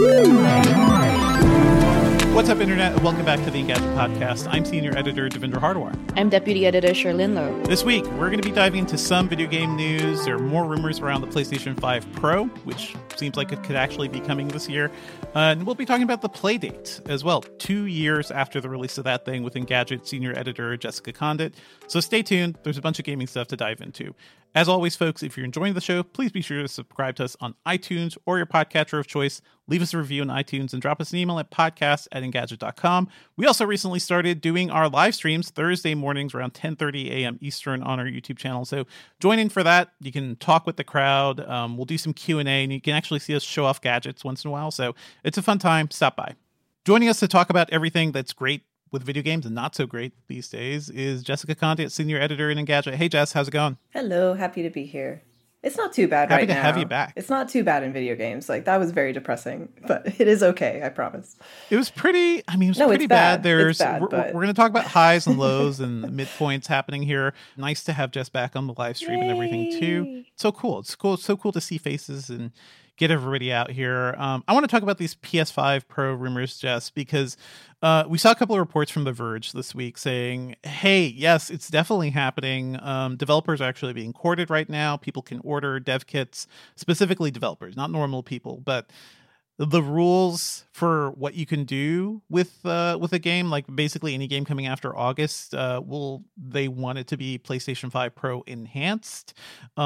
What's up, Internet? Welcome back to the Engadget Podcast. I'm Senior Editor Devendra Hardawar. I'm Deputy Editor Sherlyn Lowe. This week, we're going to be diving into some video game news. There are more rumors around the PlayStation 5 Pro, which seems like it could actually be coming this year. And we'll be talking about the Playdate as well, 2 years after the release of that thing with Engadget Senior Editor Jessica Condit. So stay tuned. There's a bunch of gaming stuff to dive into. As always, folks, if you're enjoying the show, please be sure to subscribe to us on iTunes or your podcatcher of choice. Leave us a review on iTunes and drop us an email at podcast@engadget.com. We also recently started doing our live streams Thursday mornings around 10:30 a.m. Eastern on our YouTube channel. So join in for that. You can talk with the crowd. We'll do some Q&A, and you can actually see us show off gadgets once in a while. So it's a fun time. Stop by. Joining us to talk about everything that's great with video games and not so great these days is Jessica Condit, Senior Editor in Engadget. Hey, Jess, how's it going? Hello, happy to be here. It's not too bad right now. Happy to have you back. It's not too bad in video games. Like, that was very depressing, but it is okay, I promise. It was pretty, pretty bad. It's bad, we're going to talk about highs and lows and midpoints happening here. Nice to have Jess back on the live stream and everything, too. So cool. It's so cool to see faces and get everybody out here. I want to talk about these PS5 Pro rumors, Jess, because we saw a couple of reports from The Verge this week saying, hey, yes, it's definitely happening. Developers are actually being courted right now. People can order dev kits, specifically developers, not normal people, but the rules for what you can do with a game, like basically any game coming after August, they want it to be PlayStation 5 Pro enhanced.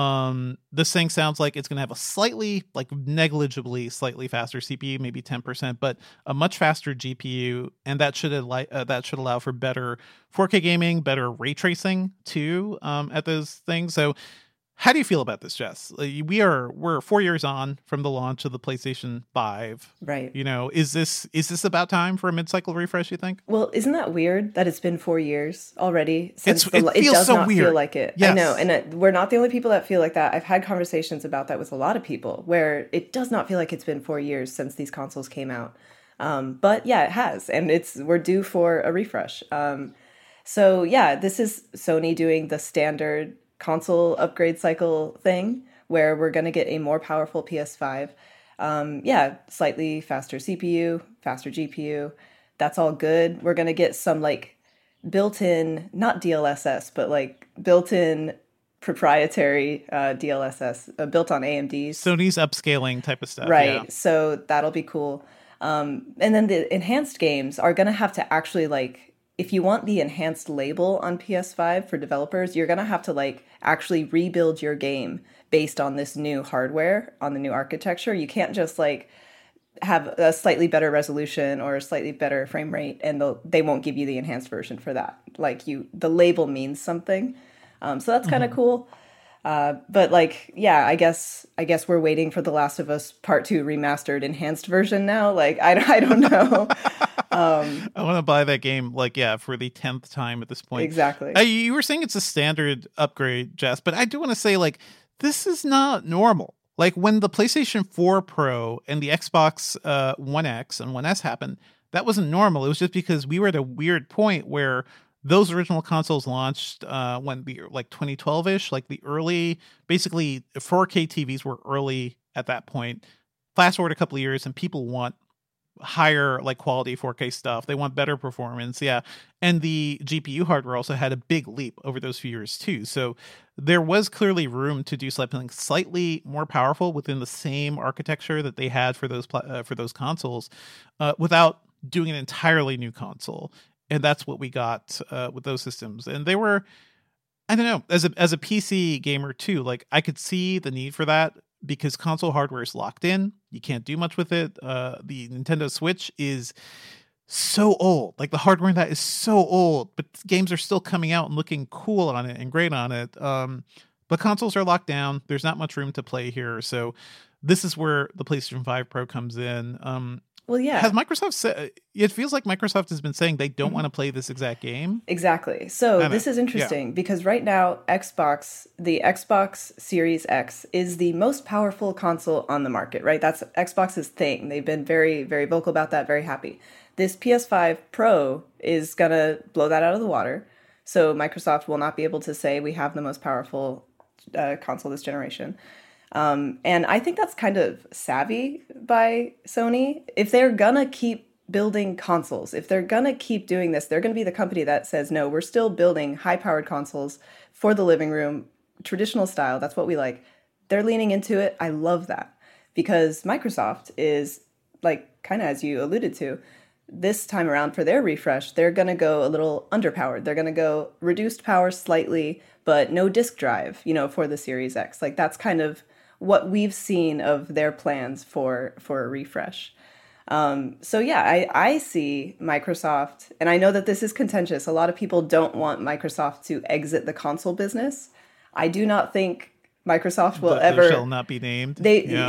This thing sounds like it's going to have a slightly, like negligibly slightly faster CPU, maybe 10%, but a much faster GPU, and that should allow for better 4K gaming, better ray tracing too, at those things. So how do you feel about this, Jess? We're 4 years on from the launch of the PlayStation 5. Right. You know, is this about time for a mid-cycle refresh, you think? Well, isn't that weird that it's been 4 years already? It feels so weird. Feel like it. Yes. I know, and we're not the only people that feel like that. I've had conversations about that with a lot of people where it does not feel like it's been 4 years since these consoles came out. But yeah, it has, and we're due for a refresh. So yeah, this is Sony doing the standard console upgrade cycle thing where we're going to get a more powerful PS5. Slightly faster CPU, faster GPU. That's all good. We're going to get some like built-in, not DLSS, but like built-in proprietary DLSS built on AMD's. Sony's upscaling type of stuff. Right. Yeah. So that'll be cool. And then the enhanced games are going to have to actually like, if you want the enhanced label on PS5 for developers, you're going to have to like actually rebuild your game based on this new hardware, on the new architecture. You can't just like have a slightly better resolution or a slightly better frame rate and they won't give you the enhanced version for that. Like the label means something. So that's kind of cool. But like, yeah, I guess we're waiting for The Last of Us Part 2 remastered enhanced version now. Like, I don't know. I want to buy that game, for the 10th time at this point. Exactly. You were saying it's a standard upgrade, Jess, but I do want to say, this is not normal. Like, when the PlayStation 4 Pro and the Xbox One X and One S happened, that wasn't normal. It was just because we were at a weird point where those original consoles launched when 2012-ish, like the early, basically 4K TVs were early at that point. Fast forward a couple of years and people want higher quality 4K stuff. They want better performance. Yeah. And the GPU hardware also had a big leap over those few years too. So there was clearly room to do something slightly more powerful within the same architecture that they had for those consoles without doing an entirely new console. And that's what we got with those systems. And they were, I don't know, as a PC gamer too, I could see the need for that because console hardware is locked in. You can't do much with it. The Nintendo Switch is so old. The hardware in that is so old, but games are still coming out and looking cool on it and great on it. But consoles are locked down. There's not much room to play here. So this is where the PlayStation 5 Pro comes in. Well, yeah. Has Microsoft said, it feels like Microsoft has been saying they don't want to play this exact game. Exactly. So this is interesting because right now the Xbox Series X is the most powerful console on the market, right? That's Xbox's thing. They've been very, very vocal about that, very happy. This PS5 Pro is going to blow that out of the water. So Microsoft will not be able to say we have the most powerful console this generation. And I think that's kind of savvy by Sony. If they're gonna keep building consoles, if they're gonna keep doing this, they're gonna be the company that says, no, we're still building high-powered consoles for the living room, traditional style. That's what we like. They're leaning into it. I love that, because Microsoft is, like, kind of as you alluded to, this time around for their refresh, they're going to go a little underpowered. They're going to go reduced power slightly, but no disk drive, for the Series X. Like, that's kind of what we've seen of their plans for a refresh. So yeah, I see Microsoft, and I know that this is contentious. A lot of people don't want Microsoft to exit the console business. I do not think Microsoft will ever. They shall not be named.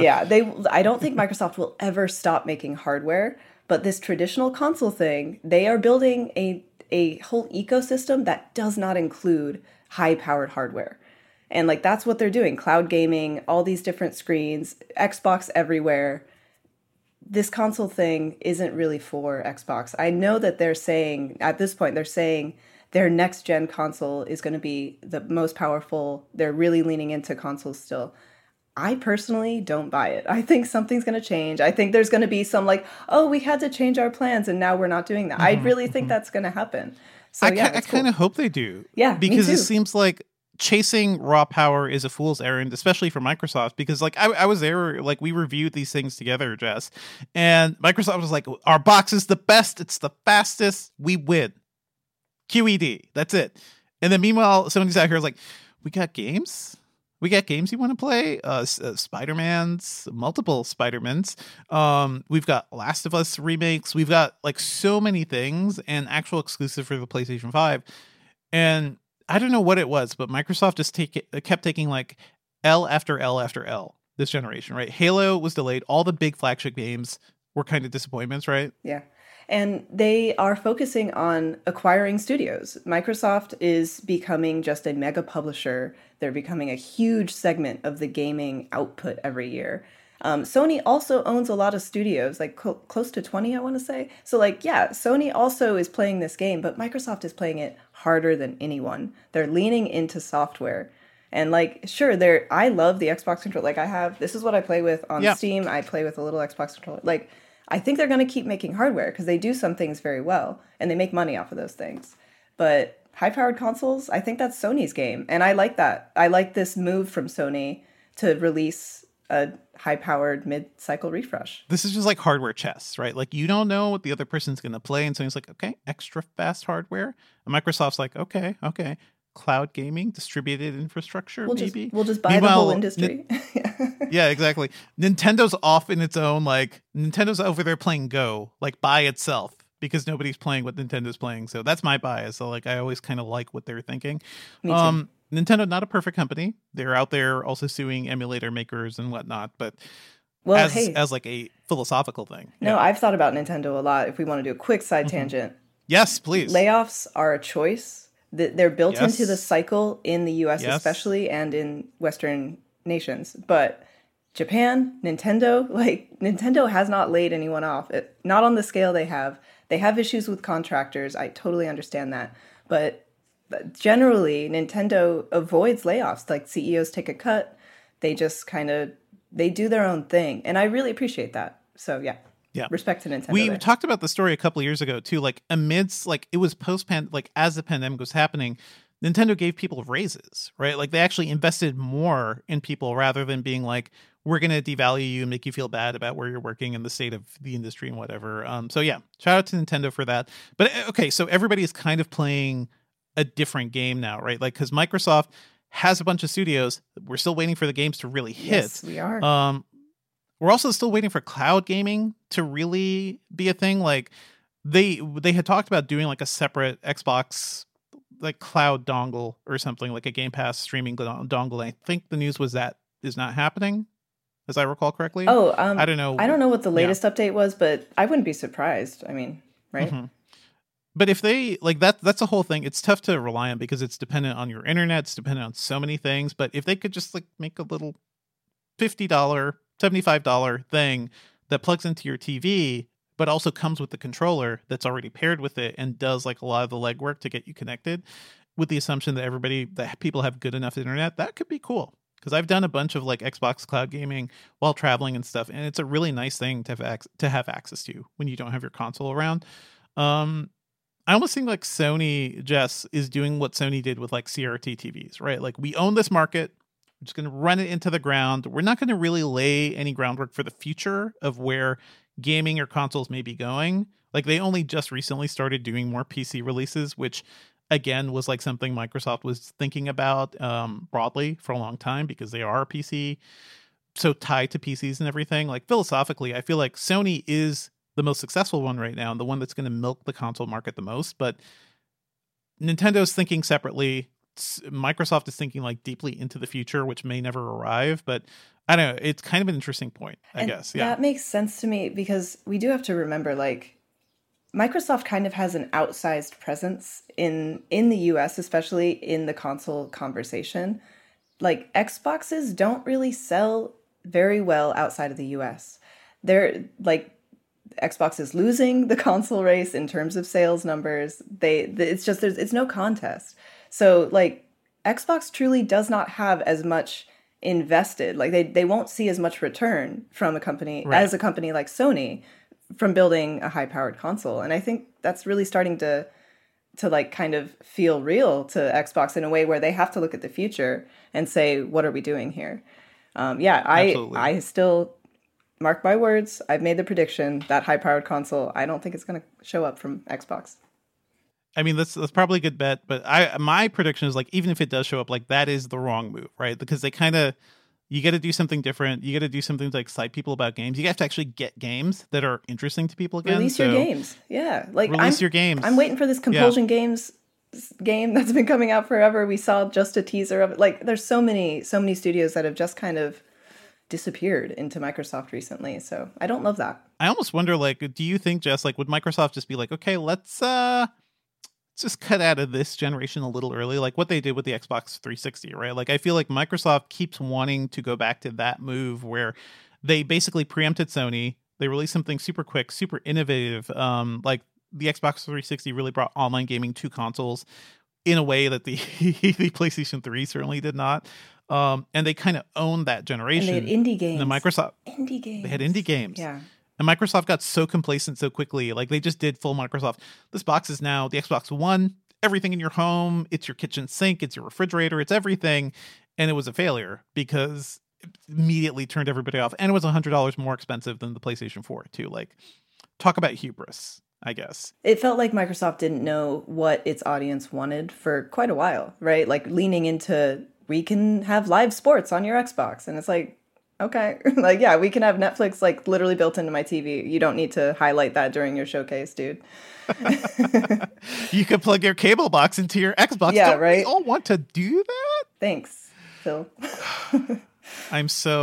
I don't think Microsoft will ever stop making hardware. But this traditional console thing, they are building a whole ecosystem that does not include high-powered hardware. And like, that's what they're doing. Cloud gaming, all these different screens, Xbox everywhere. This console thing isn't really for Xbox. I know that they're saying, at this point, their next-gen console is going to be the most powerful. They're really leaning into consoles still. I personally don't buy it. I think something's going to change. I think there's going to be some like, oh, we had to change our plans and now we're not doing that. I really think that's going to happen. So I kind of hope they do. Yeah, because it seems like chasing raw power is a fool's errand, especially for Microsoft, because like I was there, like we reviewed these things together, Jess, and Microsoft was like, our box is the best. It's the fastest. We win. QED. That's it. And then meanwhile, Sony's out here like, we got games. We got games you want to play, Spider-Mans, multiple Spider-Mans. We've got Last of Us remakes. We've got like so many things and actual exclusive for the PlayStation 5. And I don't know what it was, but Microsoft just kept taking like L after L after L this generation, right? Halo was delayed. All the big flagship games were kind of disappointments, right? Yeah. And they are focusing on acquiring studios. Microsoft is becoming just a mega publisher. They're becoming a huge segment of the gaming output every year. Sony also owns a lot of studios, like close to 20, I want to say. So like, yeah, Sony also is playing this game, but Microsoft is playing it harder than anyone. They're leaning into software. And like, sure, I love the Xbox controller. Like this is what I play with on Steam. I play with a little Xbox controller. Like, I think they're going to keep making hardware because they do some things very well and they make money off of those things. But high-powered consoles, I think that's Sony's game. And I like that. I like this move from Sony to release a high-powered mid-cycle refresh. This is just like hardware chess, right? Like, you don't know what the other person's going to play. And Sony's like, okay, extra fast hardware. And Microsoft's like, okay. Cloud gaming, distributed infrastructure, maybe. We'll just buy the whole industry. Yeah, exactly. Nintendo's off in its own, like, Nintendo's over there playing Go, like, by itself, because nobody's playing what Nintendo's playing. So that's my bias. So, like, I always kind of like what they're thinking. Me too. Nintendo, not a perfect company. They're out there also suing emulator makers and whatnot, but as like a philosophical thing. No, I've thought about Nintendo a lot. If we want to do a quick side tangent. Yes, please. Layoffs are a choice. They're built into the cycle in the US especially, and in Western nations. But Japan, Nintendo has not laid anyone off. Not on the scale they have. They have issues with contractors. I totally understand that. But generally, Nintendo avoids layoffs. Like, CEOs take a cut. They just they do their own thing. And I really appreciate that. So, yeah. Respect to Nintendo. We talked about the story a couple of years ago too. Like, amidst, like, it was like as the pandemic was happening, Nintendo gave people raises, right? Like, they actually invested more in people rather than being like, we're going to devalue you and make you feel bad about where you're working and the state of the industry and whatever. So yeah, shout out to Nintendo for that. But okay, so everybody is kind of playing a different game now, right? Like, because Microsoft has a bunch of studios. We're still waiting for the games to really hit. Yes, we are. We're also still waiting for cloud gaming to really be a thing. Like, they had talked about doing like a separate Xbox like cloud dongle or something, like a Game Pass streaming dongle. I think the news was that is not happening, as I recall correctly. I don't know. I don't know what the latest update was, but I wouldn't be surprised. I mean, right? Mm-hmm. But if they like that's a whole thing. It's tough to rely on because it's dependent on your internet. It's dependent on so many things. But if they could just like make a little $50, $75 thing that plugs into your TV, but also comes with the controller that's already paired with it and does like a lot of the legwork to get you connected, with the assumption that people have good enough internet, that could be cool. because I've done a bunch of like Xbox cloud gaming while traveling and stuff, and it's a really nice thing to have access to when you don't have your console around. I almost think like Sony, Jess, is doing what Sony did with like CRT TVs, right? Like, we own this market. We're just going to run it into the ground. We're not going to really lay any groundwork for the future of where gaming or consoles may be going. Like, they only just recently started doing more PC releases, which again was like something Microsoft was thinking about broadly for a long time, because they are a PC, so tied to PCs and everything. Like, philosophically, I feel like Sony is the most successful one right now and the one that's going to milk the console market the most. But Nintendo's thinking separately. Microsoft is thinking like deeply into the future, which may never arrive. But I don't know. It's kind of an interesting point, I guess. Yeah, that makes sense to me, because we do have to remember, like, Microsoft kind of has an outsized presence in the US, especially in the console conversation. Like, Xboxes don't really sell very well outside of the US. They're like, Xbox is losing the console race in terms of sales numbers. It's just, it's no contest. So like, Xbox truly does not have as much invested. Like, they won't see as much return from a company as a company like Sony from building a high powered console. And I think that's really starting to like kind of feel real to Xbox in a way where they have to look at the future and say, what are we doing here? I still, mark my words, I've made the prediction that high-powered console, I don't think it's going to show up from Xbox. I mean, that's probably a good bet, but my prediction is like, even if it does show up, like, that is the wrong move, right? Because they kind of, you got to do something different. You got to do something to like excite people about games. You have to actually get games that are interesting to people again. Release your games, yeah. Like, release your games. I'm waiting for this Compulsion Games game that's been coming out forever. We saw just a teaser of it. Like, there's so many studios that have just kind of disappeared into Microsoft recently. So I don't love that. I almost wonder, like, do you think, Jess, like, would Microsoft just be like, okay, let's just cut out of this generation a little early, like what they did with the Xbox 360, right? Like, I feel like Microsoft keeps wanting to go back to that move where they basically preempted Sony. They released something super quick, super innovative. Like, the Xbox 360 really brought online gaming to consoles in a way that the the PlayStation 3 certainly did not. And they kind of owned that generation. And they had indie games. And Microsoft, indie games. They had indie games. Yeah. And Microsoft got so complacent so quickly. Like, they just did full Microsoft. This box is now the Xbox One, everything in your home. It's your kitchen sink. It's your refrigerator. It's everything. And it was a failure because it immediately turned everybody off. And it was $100 more expensive than the PlayStation 4 too. Like, talk about hubris, I guess. It felt like Microsoft didn't know what its audience wanted for quite a while, right? Like, leaning into, we can have live sports on your Xbox. And it's like, okay, like, yeah, we can have Netflix like literally built into my TV. You don't need to highlight that during your showcase, dude. You could plug your cable box into your Xbox. Yeah, don't right? we all want to do that? Thanks, Phil. I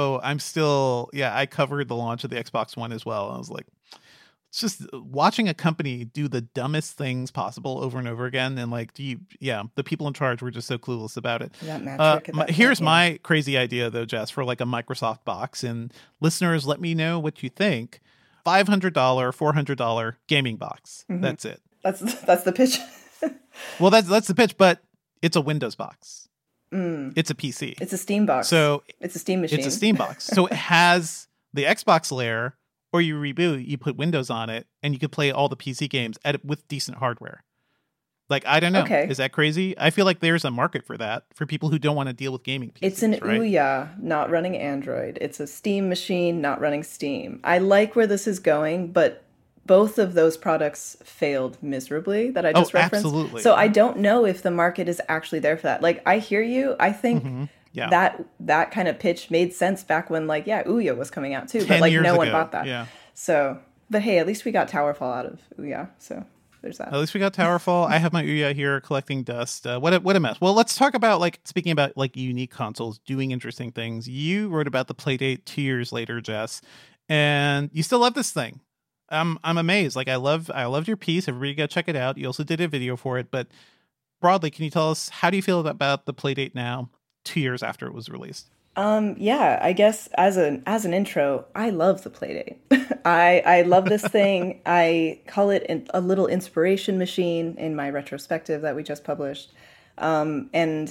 covered the launch of the Xbox One as well. I was like, it's just watching a company do the dumbest things possible over and over again. And like, the people in charge were just so clueless about it. Here's my crazy idea though, Jess, for like a Microsoft box, and listeners, let me know what you think. $500, $400 gaming box. Mm-hmm. That's it. That's the pitch. Well, that's the pitch, but it's a Windows box. It's a PC. It's a Steam box. So it's a Steam machine. It's a Steam box. So it has the Xbox layer. Or you reboot, you put Windows on it, and you could play all the PC games with decent hardware. Like, I don't know. Okay. Is that crazy? I feel like there's a market for that, for people who don't want to deal with gaming PCs. It's an Ouya, not running Android. It's a Steam machine, not running Steam. I like where this is going, but both of those products failed miserably that I just referenced. Absolutely. So I don't know if the market is actually there for that. Like, I hear you. I think... Mm-hmm. Yeah. That kind of pitch made sense back when, like, Ouya was coming out too, but like no one bought that. Yeah. So, but hey, at least we got Towerfall out of Ouya, so there's that. At least we got Towerfall. I have my Ouya here collecting dust. What a mess. Well, let's talk about, like, speaking about like unique consoles doing interesting things. You wrote about the Playdate 2 years later, Jess, and you still love this thing. I'm amazed. Like, I loved your piece. Everybody go check it out. You also did a video for it, but broadly, can you tell us, how do you feel about the Playdate now, 2 years after it was released? I guess as an intro, I love the Playdate. I love this thing. I call it a little inspiration machine in my retrospective that we just published. And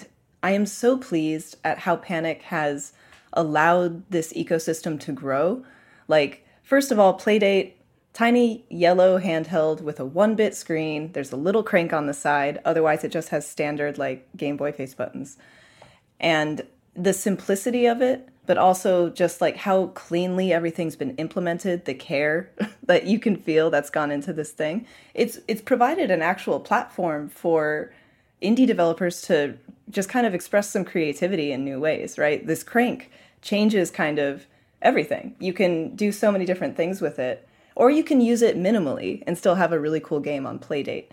I am so pleased at how Panic has allowed this ecosystem to grow. Like, first of all, Playdate, tiny yellow handheld with a 1-bit screen. There's a little crank on the side. Otherwise, it just has standard, like, Game Boy face buttons. And the simplicity of it, but also just like how cleanly everything's been implemented, the care that you can feel that's gone into this thing. It's provided an actual platform for indie developers to just kind of express some creativity in new ways, right? This crank changes kind of everything. You can do so many different things with it, or you can use it minimally and still have a really cool game on Playdate.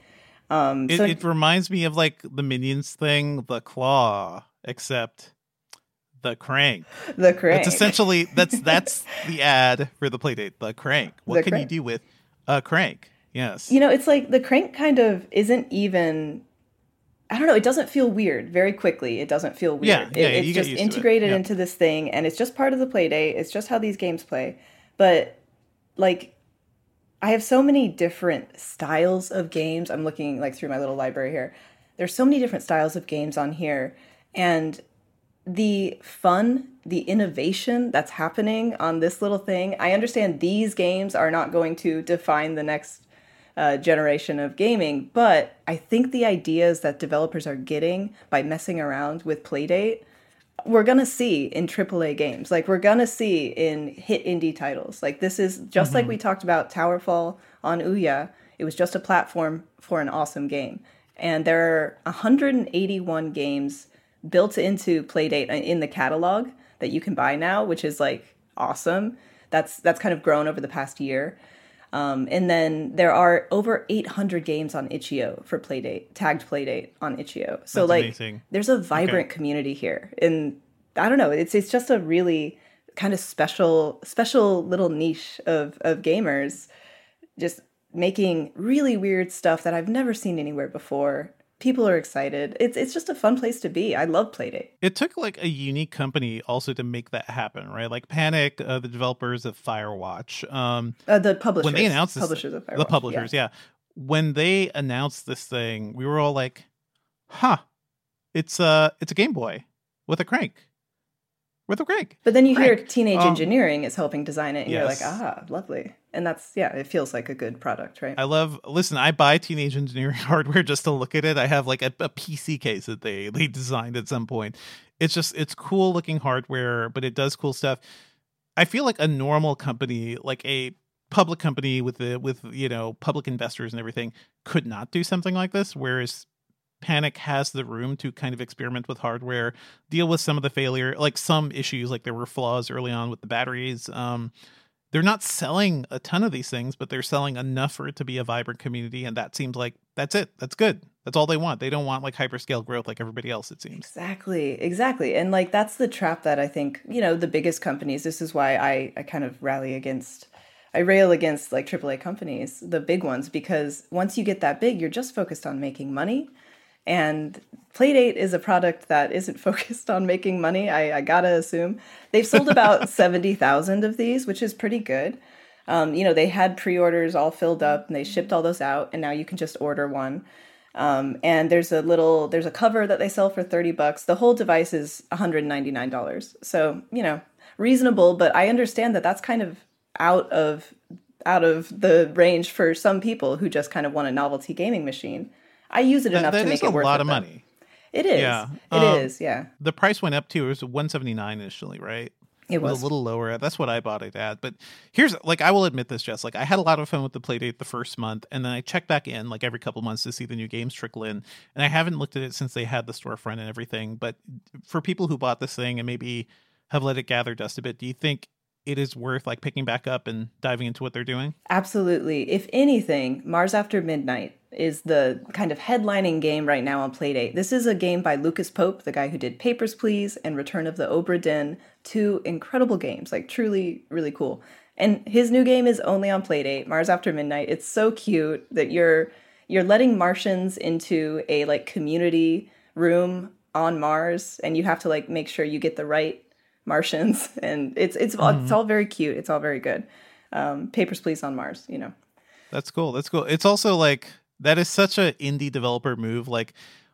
It reminds me of like the Minions thing, the claw, except the crank. The crank. It's essentially that's the ad for the Playdate. The crank. What can you do with a crank? Yes. You know, it's like the crank kind of isn't even. I don't know. It doesn't feel weird. Very quickly, it doesn't feel weird. It's just integrated into this thing, and it's just part of the Playdate. It's just how these games play. But like, I have so many different styles of games. I'm looking like through my little library here. There's so many different styles of games on here, and the fun, the innovation that's happening on this little thing. I understand these games are not going to define the next generation of gaming, but I think the ideas that developers are getting by messing around with Playdate, we're going to see in AAA games. Like, we're going to see in hit indie titles. Like, this is just like we talked about Towerfall on Ouya. It was just a platform for an awesome game. And there are 181 games built into Playdate in the catalog that you can buy now, which is like awesome. That's kind of grown over the past year. And then there are over 800 games on itch.io for Playdate, tagged Playdate on itch.io. So that's amazing. There's a vibrant community here. And I don't know, it's just a really kind of special little niche of gamers just making really weird stuff that I've never seen anywhere before. People are excited. It's just a fun place to be. I love Playdate. It took like a unique company also to make that happen, right? Like Panic, the developers of Firewatch. The publishers. When they announced this, publishers of Firewatch. The publishers, yeah. When they announced this thing, we were all like, huh, it's a Game Boy with a crank. But then you hear Teenage Engineering is helping design it, and you're like, lovely. And that's, it feels like a good product, right? I buy Teenage Engineering hardware just to look at it. I have like a PC case that they designed at some point. It's cool looking hardware, but it does cool stuff. I feel like a normal company, like a public company with public investors and everything, could not do something like this, whereas Panic has the room to kind of experiment with hardware, deal with some of the failure, like some issues, like there were flaws early on with the batteries. They're not selling a ton of these things, but they're selling enough for it to be a vibrant community. And that seems like that's it. That's good. That's all they want. They don't want like hyperscale growth like everybody else, it seems. Exactly. And like, that's the trap that I think, the biggest companies, this is why I kind of rail against like AAA companies, the big ones, because once you get that big, you're just focused on making money. And Playdate is a product that isn't focused on making money, I gotta assume. They've sold about 70,000 of these, which is pretty good. They had pre-orders all filled up, and they shipped all those out, and now you can just order one. And there's a cover that they sell for $30. The whole device is $199. So, reasonable, but I understand that that's kind of out of the range for some people who just kind of want a novelty gaming machine. I use it enough to make it worth it. That is a lot of money. It is. Yeah. It is. The price went up too. It was $179 initially, right? It was a little lower. That's what I bought it at. But here's, like, I will admit this, Jess. Like, I had a lot of fun with the Playdate the first month, and then I checked back in like every couple months to see the new games trickle in. And I haven't looked at it since they had the storefront and everything. But for people who bought this thing and maybe have let it gather dust a bit, do you think it is worth like picking back up and diving into what they're doing? Absolutely. If anything, Mars After Midnight is the kind of headlining game right now on Playdate. This is a game by Lucas Pope, the guy who did Papers, Please and Return of the Obra Dinn, 2 incredible games, like truly, really cool. And his new game is only on Playdate, Mars After Midnight. It's so cute that you're letting Martians into a like community room on Mars, and you have to like make sure you get the right Martians, and it's all very cute. It's all very good. Papers, Please on Mars, That's cool. It's also like, that is such an indie developer move. Like,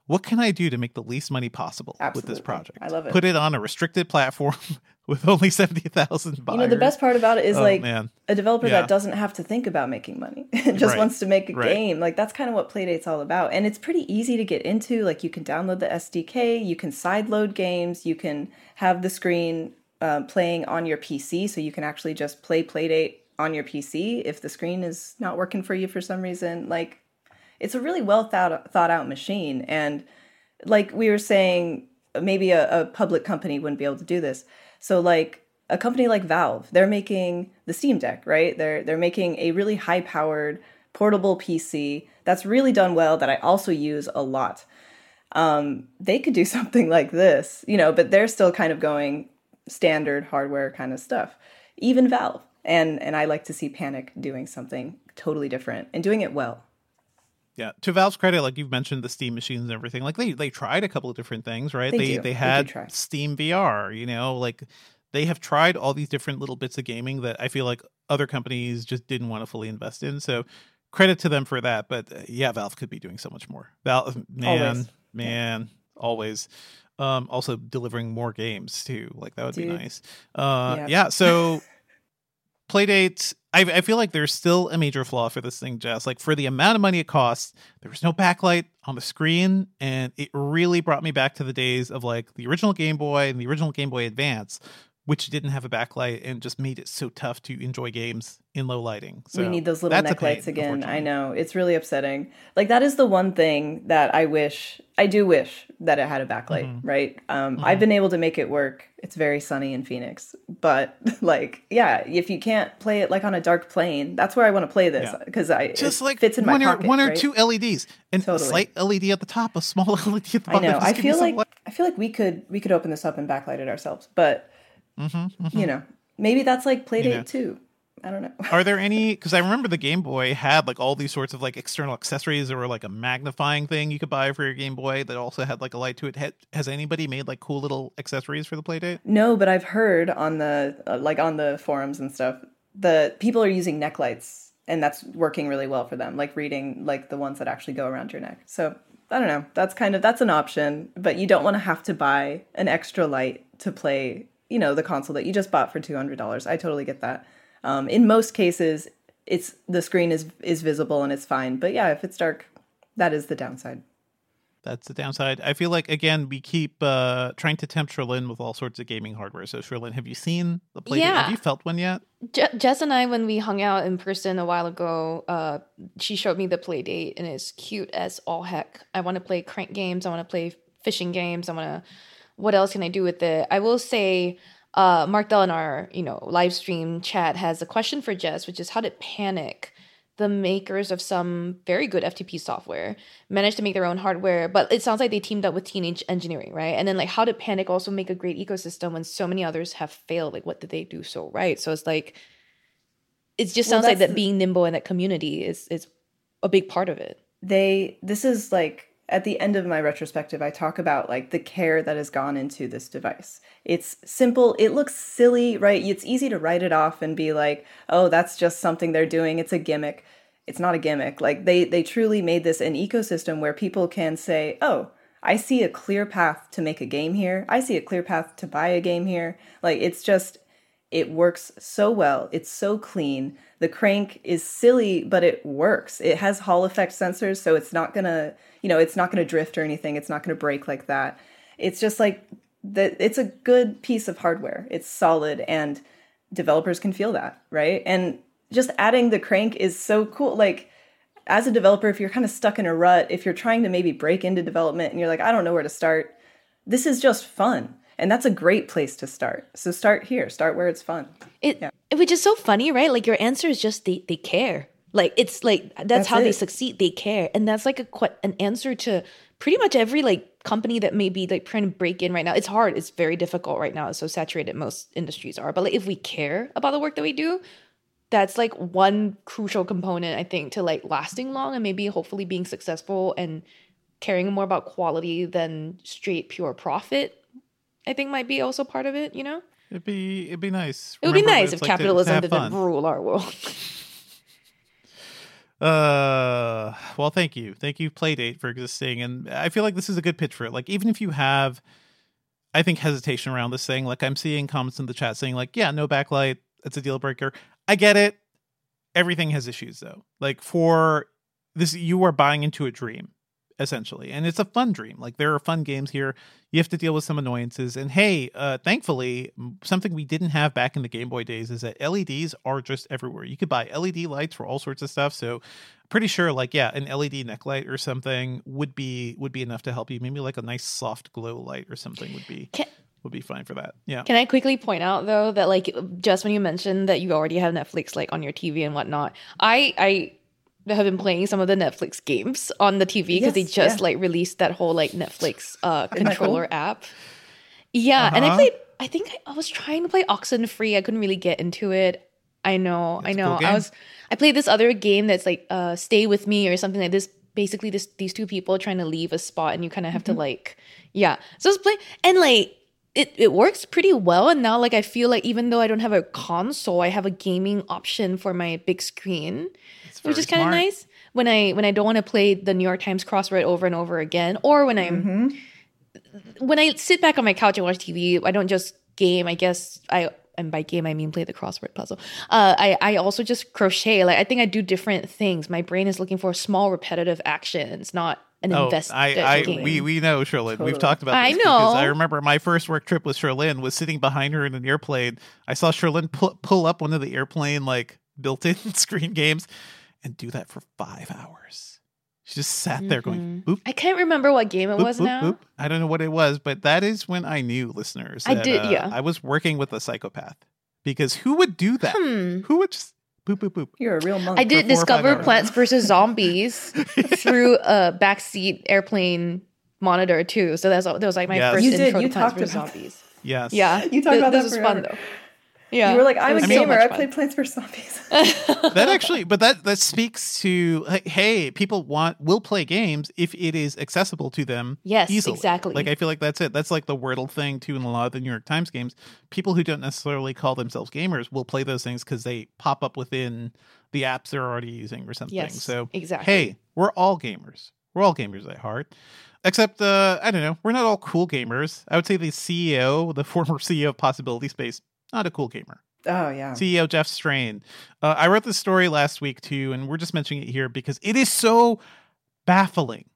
what can I do to make the least money possible with this Absolutely. project? I love it. Put it on a restricted platform with only 70,000 buyers. You know, the best part about it is man. a developer Yeah. that doesn't have to think about making money. It just Right. wants to make a Right. game. Like, that's kind of what Playdate's all about. And it's pretty easy to get into. Like, you can download the SDK, you can sideload games, you can have the screen playing on your PC, so you can actually just play Playdate on your PC if the screen is not working for you for some reason. Like, it's a really well thought out machine. And like we were saying, maybe a public company wouldn't be able to do this. So like a company like Valve, they're making the Steam Deck, right? They're making a really high powered portable PC that's really done well, that I also use a lot. They could do something like this, you know, but they're still kind of going standard hardware kind of stuff. Even Valve. And I like to see Panic doing something totally different and doing it well. Yeah, to Valve's credit, like you've mentioned the Steam machines and everything, like they tried a couple of different things, right? They They had do try. Steam VR, you know, like they have tried all these different little bits of gaming that I feel like other companies just didn't want to fully invest in. So credit to them for that. But yeah, Valve could be doing so much more. Valve, always. Also delivering more games too. Like that would be nice. Yeah. So Playdate, I feel like there's still a major flaw for this thing, Jess. Like for the amount of money it costs, there was no backlight on the screen, and it really brought me back to the days of like the original Game Boy and the original Game Boy Advance, which didn't have a backlight and just made it so tough to enjoy games in low lighting. So we need those little neck lights again. I know, it's really upsetting. Like that is the one thing that I do wish that it had a backlight, right? I've been able to make it work. It's very sunny in Phoenix, but like, yeah, if you can't play it like on a dark plane, that's where I want to play this because it fits in my pocket, one or right? two LEDs and a slight LED at the top, a small LED at the bottom. I know. I feel like we could open this up and backlight it ourselves, but you know, maybe that's like Playdate too. I don't know. Are there any, because I remember the Game Boy had like all these sorts of like external accessories or like a magnifying thing you could buy for your Game Boy that also had like a light to it. Has anybody made like cool little accessories for the Playdate? No, but I've heard on the on the forums and stuff, the people are using neck lights and that's working really well for them, like reading like the ones that actually go around your neck. So I don't know. That's an option, but you don't want to have to buy an extra light to play, you know, the console that you just bought for $200. I totally get that. In most cases, the screen is visible and it's fine. But yeah, if it's dark, that is the downside. That's the downside. I feel like, again, we keep trying to tempt Sherlyn with all sorts of gaming hardware. So Sherlyn, have you seen the Playdate? Yeah. Have you felt one yet? Jess and I, when we hung out in person a while ago, she showed me the Playdate and it's cute as all heck. I want to play crank games. I want to play fishing games. What else can I do with it? I will say, Mark Dell in our, live stream chat has a question for Jess, which is how did Panic, the makers of some very good FTP software, manage to make their own hardware? But it sounds like they teamed up with Teenage Engineering, right? And then like, how did Panic also make a great ecosystem when so many others have failed? Like, what did they do so right? So it's like, it just sounds like that being nimble in that community is a big part of it. This is like, at the end of my retrospective, I talk about like the care that has gone into this device. It's simple. It looks silly, right? It's easy to write it off and be like, oh, that's just something they're doing. It's a gimmick. It's not a gimmick. Like they truly made this an ecosystem where people can say, oh, I see a clear path to make a game here. I see a clear path to buy a game here. Like it works so well. It's so clean. The crank is silly, but it works. It has Hall effect sensors, so it's not gonna, it's not gonna drift or anything. It's not gonna break like that. It's just like it's a good piece of hardware. It's solid, and developers can feel that, right? And just adding the crank is so cool. Like, as a developer, if you're kind of stuck in a rut, if you're trying to maybe break into development and you're like, I don't know where to start, this is just fun. And that's a great place to start. So start here. Start where it's fun. Which is so funny, right? Like your answer is just they care. Like it's like that's how they succeed. They care, and that's like an answer to pretty much every like company that may be like trying to break in right now. It's hard. It's very difficult right now. It's so saturated. Most industries are, but like if we care about the work that we do, that's like one crucial component I think to like lasting long and maybe hopefully being successful and caring more about quality than straight pure profit. I think might be also part of it, It'd be nice. It would be nice if capitalism didn't rule our world. Well, thank you. Thank you, Playdate, for existing. And I feel like this is a good pitch for it. Like, even if you have, I think, hesitation around this thing, like I'm seeing comments in the chat saying like, yeah, no backlight. It's a deal breaker. I get it. Everything has issues though. Like for this, you are buying into a dream essentially. And it's a fun dream. Like there are fun games here. You have to deal with some annoyances. And hey, thankfully, something we didn't have back in the Game Boy days is that LEDs are just everywhere. You could buy LED lights for all sorts of stuff. So pretty sure like, yeah, an LED neck light or something would be enough to help you. Maybe like a nice soft glow light or something would be fine for that. Yeah. Can I quickly point out though that like just when you mentioned that you already have Netflix like on your TV and whatnot, I have been playing some of the Netflix games on the TV because they just like released that whole like Netflix controller app. Yeah, and I think I was trying to play Oxenfree. I couldn't really get into it. I know. Cool I played this other game that's like Stay With Me or something like this. Basically, these two people trying to leave a spot and you kind of have to like, yeah. So I was playing and like it works pretty well. And now like I feel like even though I don't have a console, I have a gaming option for my big screen. Which is kind of nice when I don't want to play the New York Times crossword over and over again, or when when I sit back on my couch and watch TV. I don't just game. I guess and by game I mean play the crossword puzzle. I also just crochet. Like I think I do different things. My brain is looking for small repetitive actions, not an invested game. We know Sherlyn. Totally. We've talked about this. I know. Because I remember my first work trip with Sherlyn was sitting behind her in an airplane. I saw Sherlyn pull up one of the airplane like built-in screen games and do that for 5 hours. She just sat there going, boop. I can't remember what game it was now. Boop. I don't know what it was, but that is when I knew, listeners, that, I was working with a psychopath. Because who would do that? Who would just boop, boop, boop? You're a real monk. I did discover Plants vs. Zombies through a backseat airplane monitor too. So that was like my first intro to Plants vs. Zombies. Yes. Yeah. You talked about that. This was fun though. Yeah, you were like, I'm a gamer. I played Plants vs. Zombies. That actually, but that speaks to hey, people will play games if it is accessible to them. Yes, easily. Exactly. Like I feel like that's it. That's like the Wordle thing too in a lot of the New York Times games. People who don't necessarily call themselves gamers will play those things because they pop up within the apps they're already using or something. Yes, so exactly. Hey, we're all gamers. We're all gamers at heart. Except, I don't know, we're not all cool gamers. I would say the former CEO of Possibility Space, not a cool gamer. Oh, yeah. CEO Jeff Strain. I wrote this story last week, too, and we're just mentioning it here because it is so baffling.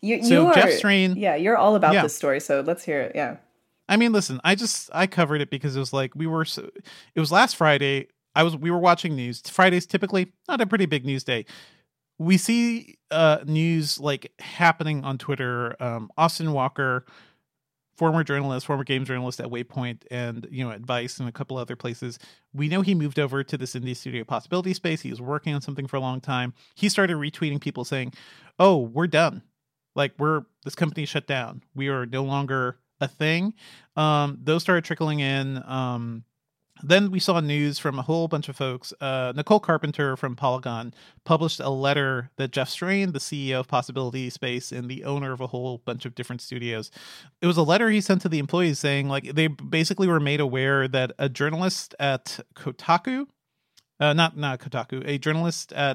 Jeff Strain... Yeah, you're all about this story, so let's hear it, yeah. I mean, listen, I covered it because it was like, it was last Friday. We were watching news. Friday's typically not a pretty big news day. We see news like happening on Twitter. Austin Walker, former games journalist at Waypoint and, at Vice and a couple other places. We know he moved over to this indie studio Possibility Space. He was working on something for a long time. He started retweeting people saying, oh, we're done. Like this company shut down. We are no longer a thing. Those started trickling in. Then we saw news from a whole bunch of folks. Nicole Carpenter from Polygon published a letter that Jeff Strain, the CEO of Possibility Space and the owner of a whole bunch of different studios, it was a letter he sent to the employees saying, like, they basically were made aware that a journalist at Kotaku, not Kotaku, a journalist at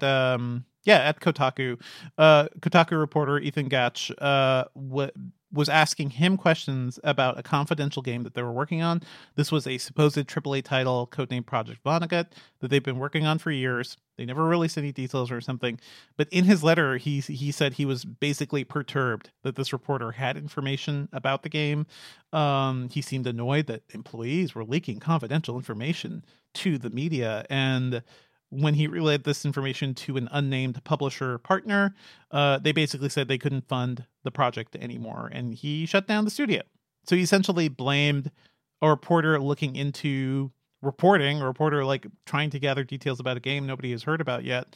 Kotaku, Kotaku reporter Ethan Gatch was asking him questions about a confidential game that they were working on. This was a supposed AAA title, codenamed Project Vonnegut, that they've been working on for years. They never released any details or something. But in his letter, he said he was basically perturbed that this reporter had information about the game. He seemed annoyed that employees were leaking confidential information to the media. And when he relayed this information to an unnamed publisher partner, they basically said they couldn't fund the project anymore, and he shut down the studio. So he essentially blamed a reporter looking into reporting, a reporter like trying to gather details about a game nobody has heard about yet.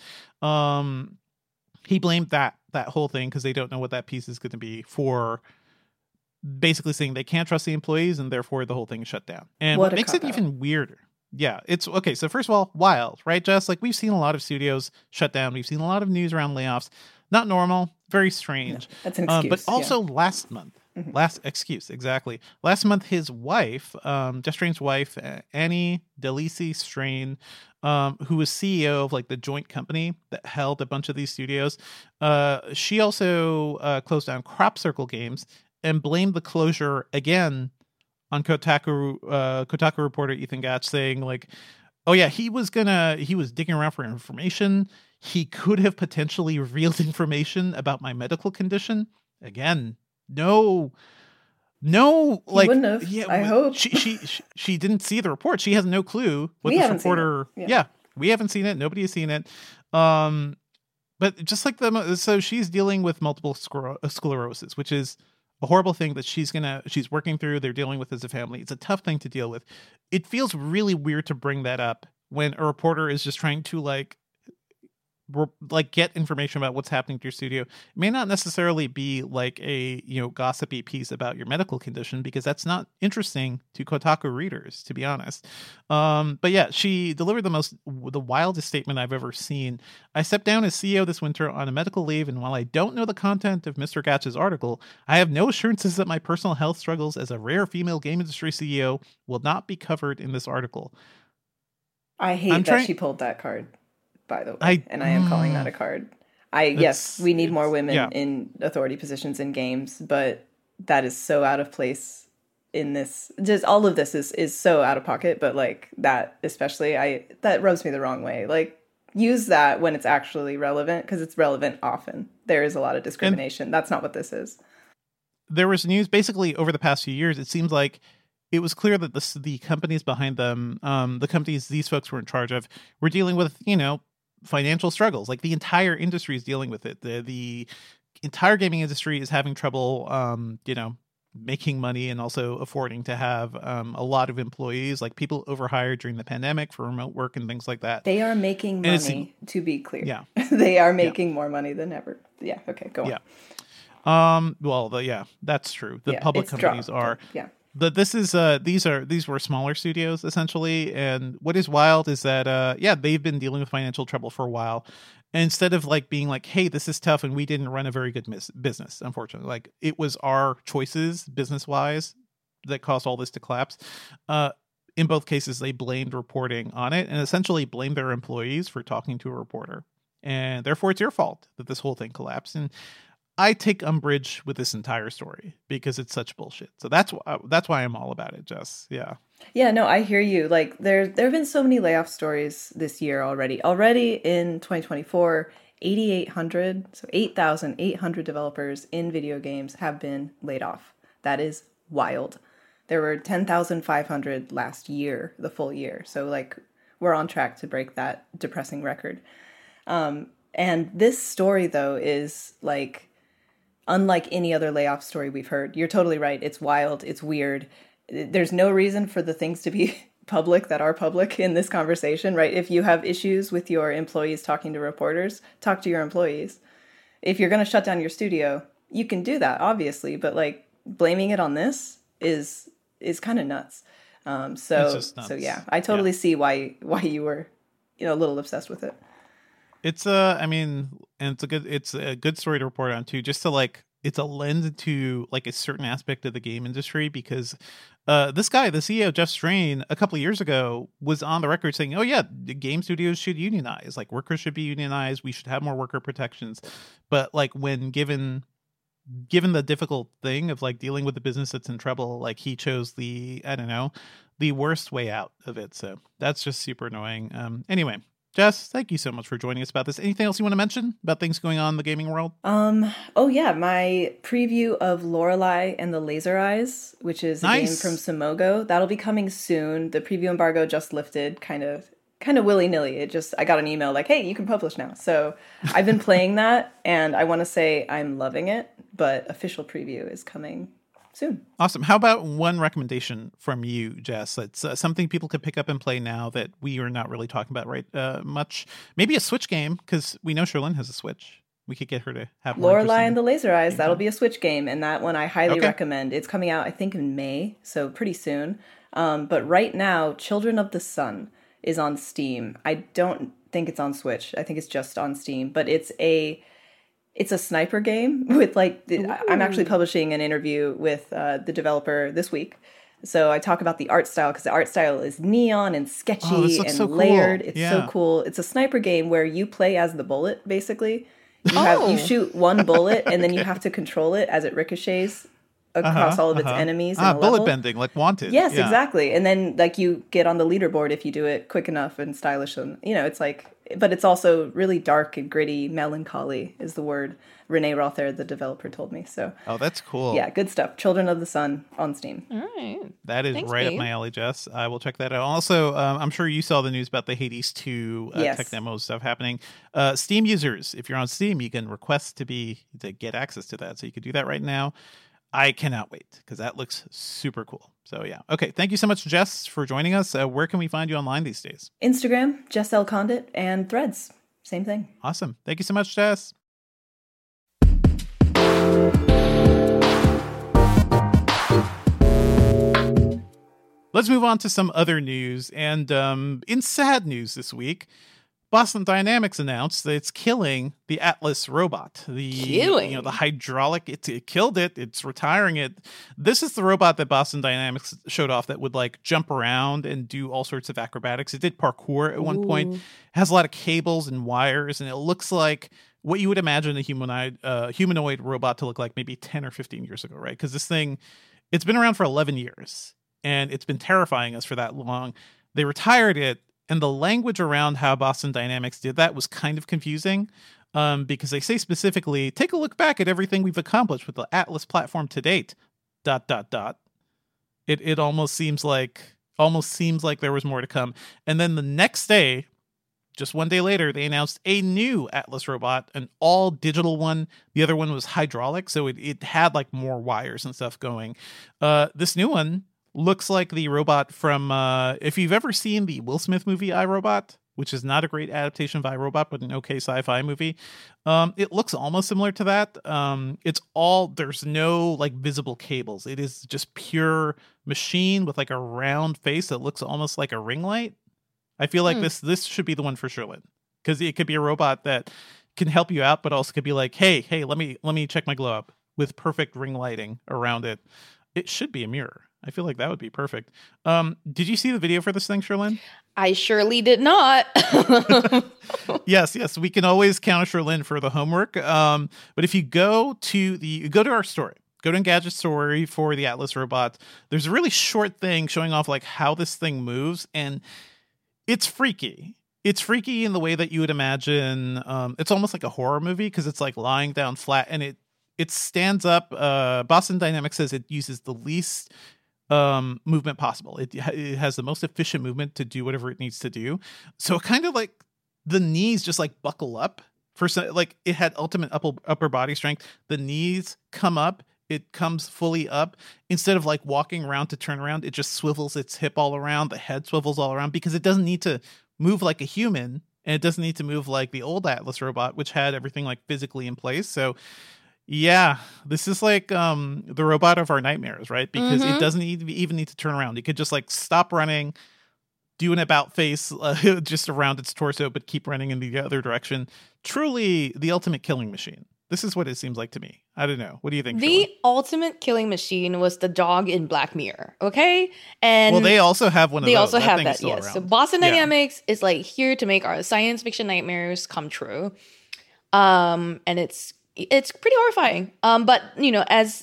He blamed that whole thing because they don't know what that piece is going to be for basically saying they can't trust the employees and therefore the whole thing is shut down. And what makes it even weirder. Yeah, it's okay. So first of all, wild, right, Jess? Like we've seen a lot of studios shut down. We've seen a lot of news around layoffs. Not normal, very strange. No, that's an excuse. But also last month, Exactly. Last month, his wife, Jeff Strain's wife, Annie Delisi Strain, who was CEO of like the joint company that held a bunch of these studios, she also closed down Crop Circle Games and blamed the closure again on Kotaku reporter Ethan Gatch, saying like, "Oh yeah, he was digging around for information. He could have potentially revealed information about my medical condition." Again, no, He like, wouldn't have. yeah, I hope. she didn't see the report. She has no clue what We this haven't seen reporter. it. Yeah, we haven't seen it. Nobody has seen it. But just like so she's dealing with multiple sclerosis, which is a horrible thing that she's working through. They're dealing with as a family. It's a tough thing to deal with. It feels really weird to bring that up when a reporter is just trying to like get information about what's happening to your studio. It may not necessarily be like a gossipy piece about your medical condition, because that's not interesting to Kotaku readers, to be honest. But yeah, she delivered the wildest statement I've ever seen. "I stepped down as CEO this winter on a medical leave, and while I don't know the content of Mr. Gatch's article, I have no assurances that my personal health struggles as a rare female game industry CEO will not be covered in this article." I hate that she pulled that card, by the way. I am calling that a card. Yes, we need more women in authority positions in games, but that is so out of place in this. Just all of this is so out of pocket, but like that especially, that rubs me the wrong way. Like, use that when it's actually relevant, because it's relevant often. There is a lot of discrimination. And that's not what this is. There was news basically over the past few years. It seems like it was clear that the companies behind them, the companies these folks were in charge of, were dealing with, financial struggles. Like, the entire industry is dealing with it. The entire gaming industry is having trouble, making money and also affording to have a lot of employees. Like, people overhired during the pandemic for remote work and things like that. They are making money, to be clear. Yeah. They are making more money than ever. Yeah. Okay, go on. Yeah. That's true. The public companies are. Yeah. These were smaller studios essentially, and what is wild is that they've been dealing with financial trouble for a while. And instead of like being like, "Hey, this is tough and we didn't run a very good business," unfortunately, like, it was our choices business wise that caused all this to collapse. In both cases, they blamed reporting on it and essentially blamed their employees for talking to a reporter, and therefore it's your fault that this whole thing collapsed. And I take umbrage with this entire story because it's such bullshit. So that's why I'm all about it, Jess. Yeah. Yeah, no, I hear you. Like, there have been so many layoff stories this year already. Already in 2024, 8,800, so 8,800 developers in video games have been laid off. That is wild. There were 10,500 last year, the full year. So like, we're on track to break that depressing record. And this story though is like, unlike any other layoff story we've heard. You're totally right. It's wild. It's weird. There's no reason for the things to be public that are public in this conversation, right? If you have issues with your employees talking to reporters, talk to your employees. If you're going to shut down your studio, you can do that, obviously, but like, blaming it on this is kind of nuts. So yeah, I totally see why you were, a little obsessed with it. It's and it's a good story to report on too, just to like, it's a lens to like a certain aspect of the game industry, because this guy, the CEO, Jeff Strain, a couple of years ago was on the record saying, "Oh yeah, the game studios should unionize, like workers should be unionized, we should have more worker protections." But like, when given the difficult thing of like dealing with the business that's in trouble, like, he chose the worst way out of it. So that's just super annoying. Anyway, Jess, thank you so much for joining us about this. Anything else you want to mention about things going on in the gaming world? Oh yeah, my preview of Lorelei and the Laser Eyes, which is a game from Simogo, that'll be coming soon. The preview embargo just lifted, kind of willy-nilly. I got an email like, "Hey, you can publish now." So I've been playing that, and I want to say I'm loving it, but official preview is coming soon. Awesome. How about one recommendation from you, Jess? It's something people could pick up and play now that we are not really talking about much. Maybe a Switch game, because we know Sherlyn has a Switch. We could get her to have Lorelei and the Laser Eyes. That'll be a Switch game, and that one I highly recommend. It's coming out, I think, in May, so pretty soon. But right now, Children of the Sun is on Steam. I don't think it's on Switch. I think it's just on Steam. But it's It's a sniper game with like, I'm actually Ooh. publishing an interview with the developer this week. So I talk about the art style because the art style is neon and Oh, this sketchy looks so and layered. cool. It's so Yeah. cool. It's a sniper game where you play as the bullet, basically. You Oh. shoot one bullet and then you Okay. have to control it as it ricochets across Uh-huh. all of its Uh-huh. enemies in Ah, a bullet level. bending, like Wanted. Yes, Yeah. exactly. And then like you get on the leaderboard if you do it quick enough and stylish, and it's like, but it's also really dark and gritty. Melancholy is the word Renee Rother, the developer, told me. So Oh, that's cool. yeah, good stuff. Children of the Sun on Steam. All right. That is Thanks, right up babe. my alley, Jess. I will check that out. Also, I'm sure you saw the news about the Hades 2 Yes. tech demo stuff happening. Steam users, if you're on Steam, you can request to get access to that. So you could do that right now. I cannot wait because that looks super cool. So yeah. Okay. Thank you so much, Jess, for joining us. Where can we find you online these days? Instagram, Jess L. Condit, and Threads. Same thing. Awesome. Thank you so much, Jess. Let's move on to some other news. And in sad news this week, Boston Dynamics announced that it's killing the Atlas robot. Killing? The hydraulic, it killed it. It's retiring it. This is the robot that Boston Dynamics showed off that would like jump around and do all sorts of acrobatics. It did parkour at one point. It has a lot of cables and wires, and it looks like what you would imagine a humanoid robot to look like maybe 10 or 15 years ago, right? Because this thing, it's been around for 11 years, and it's been terrifying us for that long. They retired it. And the language around how Boston Dynamics did that was kind of confusing because they say specifically, take a look back at everything we've accomplished with the Atlas platform to date, ... It almost seems like there was more to come. And then the next day, just one day later, they announced a new Atlas robot, an all digital one. The other one was hydraulic, so it had like more wires and stuff going. This new one looks like the robot from if you've ever seen the Will Smith movie I, Robot, which is not a great adaptation of I, Robot, but an okay sci-fi movie. It looks almost similar to that. There's no like visible cables. It is just pure machine with like a round face that looks almost like a ring light. I feel like this should be the one for Sherlyn, because it could be a robot that can help you out, but also could be like, hey, let me check my glow up with perfect ring lighting around it. It should be a mirror. I feel like that would be perfect. Did you see the video for this thing, Sherlyn? I surely did not. Yes. We can always count Sherlyn for the homework. But if you go to our story, go to Engadget story for the Atlas robot, there's a really short thing showing off like how this thing moves, and it's freaky. It's freaky in the way that you would imagine. It's almost like a horror movie because it's like lying down flat and it stands up. Boston Dynamics says it uses the least movement possible. It has the most efficient movement to do whatever it needs to do. So it kind of like the knees just like buckle up like it had ultimate upper body strength. The knees come up. It comes fully up. Instead of like walking around to turn around, it just swivels its hip all around. The head swivels all around because it doesn't need to move like a human, and it doesn't need to move like the old Atlas robot, which had everything like physically in place. So yeah, this is like the robot of our nightmares, right? Because it doesn't even need to turn around. It could just like stop running, do an about face just around its torso, but keep running in the other direction. Truly the ultimate killing machine. This is what it seems like to me. I don't know. What do you think, The Sherlyn? ultimate killing machine was the dog in Black Mirror, okay? And Well, they also have one of those. they also have thing is that, still yes. around. So Boston Yeah. Dynamics is like here to make our science fiction nightmares come true. And it's pretty horrifying. But as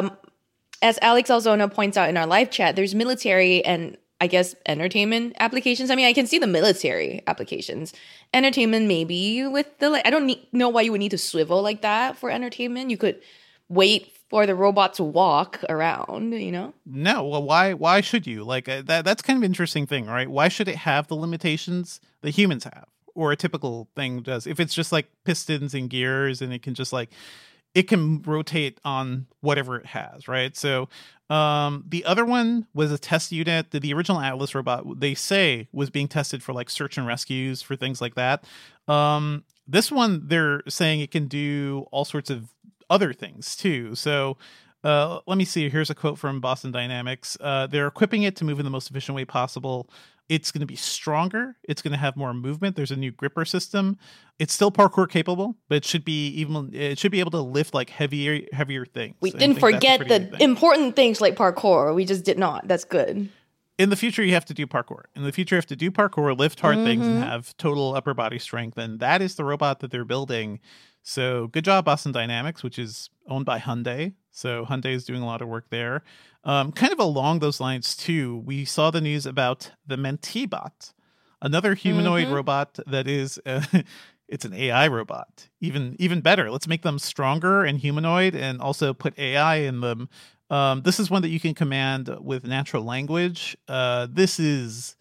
Alex Alzona points out in our live chat, there's military and I guess entertainment applications. I mean, I can see the military applications. Entertainment, maybe with the I don't know why you would need to swivel like that for entertainment. You could wait for the robot to walk around. No, well, why should you? Like that's kind of an interesting thing, right? Why should it have the limitations that humans have, or a typical thing does? If it's just like pistons and gears, and it can just like it can rotate on whatever it has, right? So the other one was a test unit. The original Atlas robot, they say, was being tested for like search and rescues, for things like that. This one, they're saying it can do all sorts of other things too. So let me see. Here's a quote from Boston Dynamics. They're equipping it to move in the most efficient way possible. It's going to be stronger. It's going to have more movement. There's a new gripper system. It's still parkour capable, but it should be able to lift like heavier things. We didn't forget the important things like parkour. We just did not. That's good. In the future, you have to do parkour. In the future, you have to do parkour, lift hard things, and have total upper body strength. And that is the robot that they're building. So good job, Boston Dynamics, which is owned by Hyundai. So Hyundai is doing a lot of work there. Kind of along those lines, too, we saw the news about the Mentee-Bot, another humanoid robot that is... it's an AI robot. Even better. Let's make them stronger and humanoid and also put AI in them. This is one that you can command with natural language. This is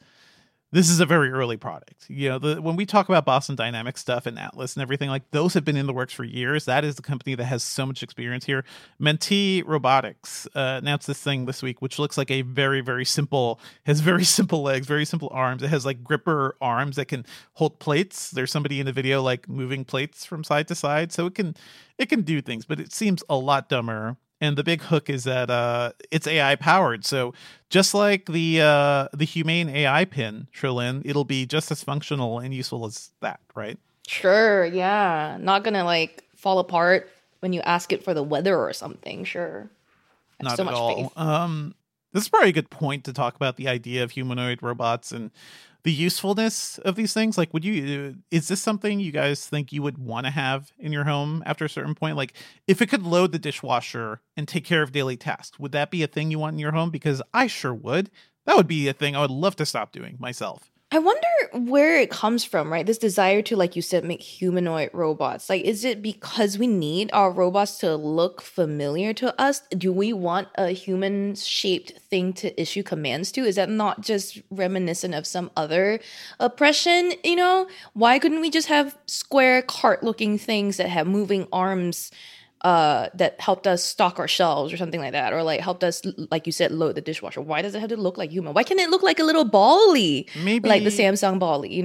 a very early product. When we talk about Boston Dynamics stuff and Atlas and everything, like those have been in the works for years. That is the company that has so much experience here. Mentee Robotics announced this thing this week, which looks like a very, very simple, has very simple legs, very simple arms. It has like gripper arms that can hold plates. There's somebody in the video like moving plates from side to side. So it can do things, but it seems a lot dumber. And the big hook is that it's AI powered. So just like the Humane AI pin, Cherlynn, it'll be just as functional and useful as that, right? Sure, yeah. Not gonna like fall apart when you ask it for the weather or something. Sure. Not so at all. This is probably a good point to talk about the idea of humanoid robots and the usefulness of these things. Like, is this something you guys think you would want to have in your home after a certain point? Like, if it could load the dishwasher and take care of daily tasks, would that be a thing you want in your home? Because I sure would. That would be a thing I would love to stop doing myself. I wonder where it comes from, right? This desire to, like you said, make humanoid robots. Like, is it because we need our robots to look familiar to us? Do we want a human-shaped thing to issue commands to? Is that not just reminiscent of some other oppression, Why couldn't we just have square cart-looking things that have moving arms that helped us stock our shelves or something like that, or like helped us, like you said, load the dishwasher? Why does it have to look like human? Why can't it look like a little Bally? Maybe like the Samsung Bally,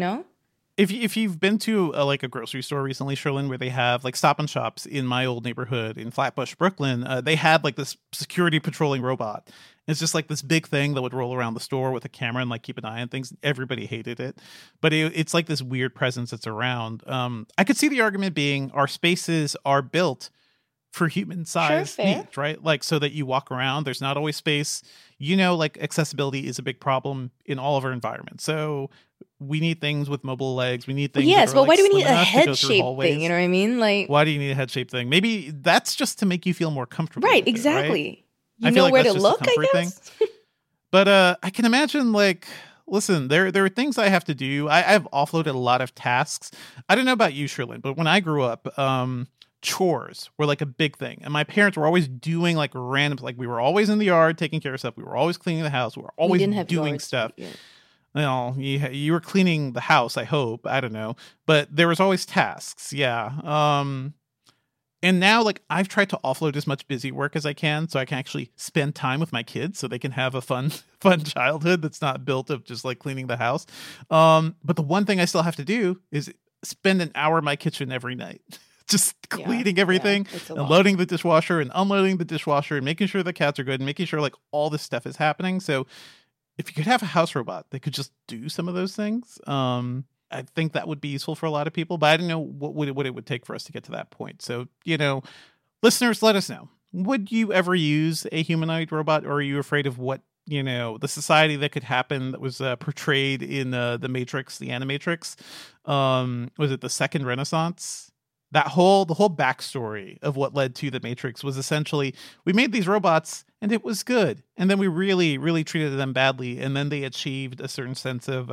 If you've been to a grocery store recently, Cherlynn, where they have like Stop and Shops in my old neighborhood in Flatbush, Brooklyn, they had like this security patrolling robot. It's just like this big thing that would roll around the store with a camera and like keep an eye on things. Everybody hated it, but it's like this weird presence that's around. I could see the argument being our spaces are built for human size needs, right? Like, so that you walk around, there's not always space. Like accessibility is a big problem in all of our environments. So we need things with mobile legs. We need things. Yes, but why do we need a head-shaped thing? You know what I mean? Like, why do you need a head-shaped thing? Maybe that's just to make you feel more comfortable. Right, exactly. Right? You know where to look, I guess. But I can imagine, like, listen, there are things I have to do. I've offloaded a lot of tasks. I don't know about you, Cherlynn, but when I grew up, chores were like a big thing, and my parents were always doing like random, like we were always in the yard taking care of stuff. We were always cleaning the house. We were always doing stuff. You were cleaning the house, I hope. I don't know, but there was always tasks. Yeah. And now, like, I've tried to offload as much busy work as I can so I can actually spend time with my kids so they can have a fun childhood that's not built of just like cleaning the house. But the one thing I still have to do is spend an hour in my kitchen every night. Just cleaning everything and loading the dishwasher and unloading the dishwasher and making sure the cats are good and making sure like all this stuff is happening. So if you could have a house robot that could just do some of those things, I think that would be useful for a lot of people. But I don't know what it would take for us to get to that point. So, listeners, let us know. Would you ever use a humanoid robot, or are you afraid of what, the society that could happen that was portrayed in the Matrix, the Animatrix? Was it the Second Renaissance? The whole backstory of what led to the Matrix was essentially, we made these robots and it was good. And then we really, really treated them badly. And then they achieved a certain sense of,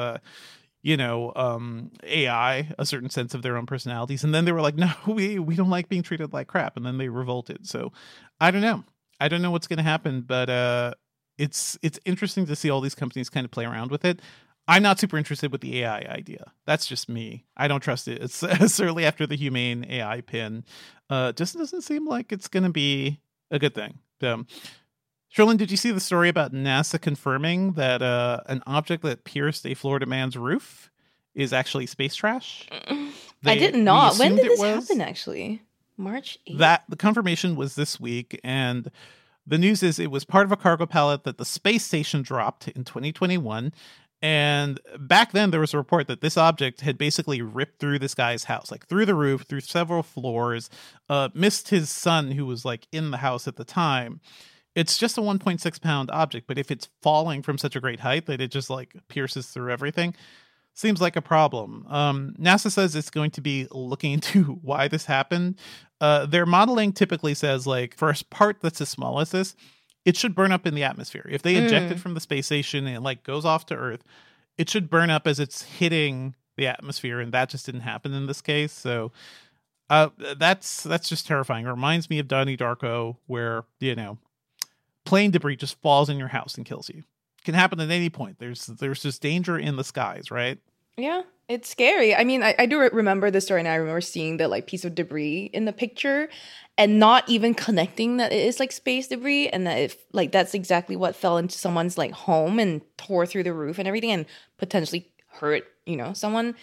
AI, a certain sense of their own personalities. And then they were like, no, we don't like being treated like crap. And then they revolted. So I don't know. I don't know what's going to happen, but it's interesting to see all these companies kind of play around with it. I'm not super interested with the AI idea. That's just me. I don't trust it. It's certainly after the Humane AI pin. Just doesn't seem like it's going to be a good thing. Cherlynn, did you see the story about NASA confirming that an object that pierced a Florida man's roof is actually space trash? I did not. When did this happen, actually? March 8th? The confirmation was this week, and the news is it was part of a cargo pallet that the space station dropped in 2021. And back then, there was a report that this object had basically ripped through this guy's house, like through the roof, through several floors, missed his son who was like in the house at the time. It's just a 1.6 pound object, but if it's falling from such a great height that it just like pierces through everything, seems like a problem. NASA says it's going to be looking into why this happened. Their modeling typically says like for a part that's as small as this, it should burn up in the atmosphere. If they eject it from the space station and it like goes off to Earth, it should burn up as it's hitting the atmosphere, and that just didn't happen in this case. So that's just terrifying. It reminds me of Donnie Darko, where plane debris just falls in your house and kills you. It can happen at any point. There's just danger in the skies, right? Yeah, it's scary. I mean, I do remember the story, and I remember seeing the like piece of debris in the picture and not even connecting that it is like space debris, and that if like that's exactly what fell into someone's like home and tore through the roof and everything and potentially hurt, someone.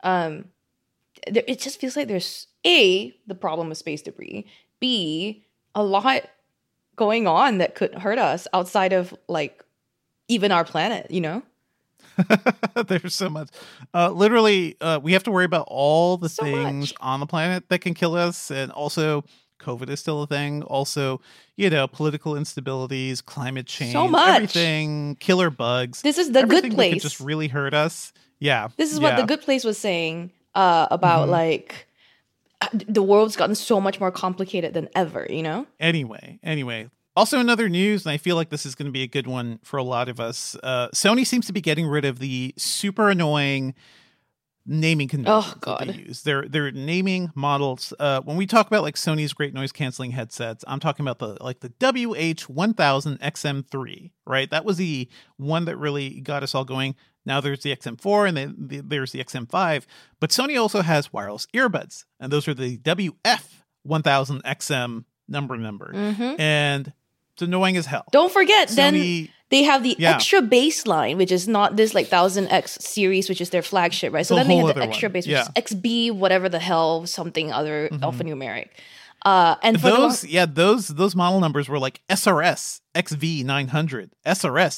It just feels like there's A, the problem with space debris, B, a lot going on that could hurt us outside of like even our planet, There's so much. Literally, we have to worry about all the So things much. on the planet that can kill us. And also, COVID is still a thing. Also, political instabilities, climate change, much. everything, killer bugs. This is the everything good that could place. just really hurt us. Yeah. This is what the good place was saying about like the world's gotten so much more complicated than ever, Anyway. Also, another news, and I feel like this is going to be a good one for a lot of us. Sony seems to be getting rid of the super annoying naming conventions that they use. They're naming models. When we talk about like Sony's great noise canceling headsets, I'm talking about the WH-1000 XM3, right? That was the one that really got us all going. Now there's the XM4 and then there's the XM5, but Sony also has wireless earbuds, and those are the WF-1000 XM number. And it's annoying as hell. Don't forget, Sony, then they have the extra bass line, which is not this like 1000X series, which is their flagship, right? So then they have the extra bass, which is XB, whatever the hell, something other alphanumeric. And for those model numbers were like SRS XV900, SRS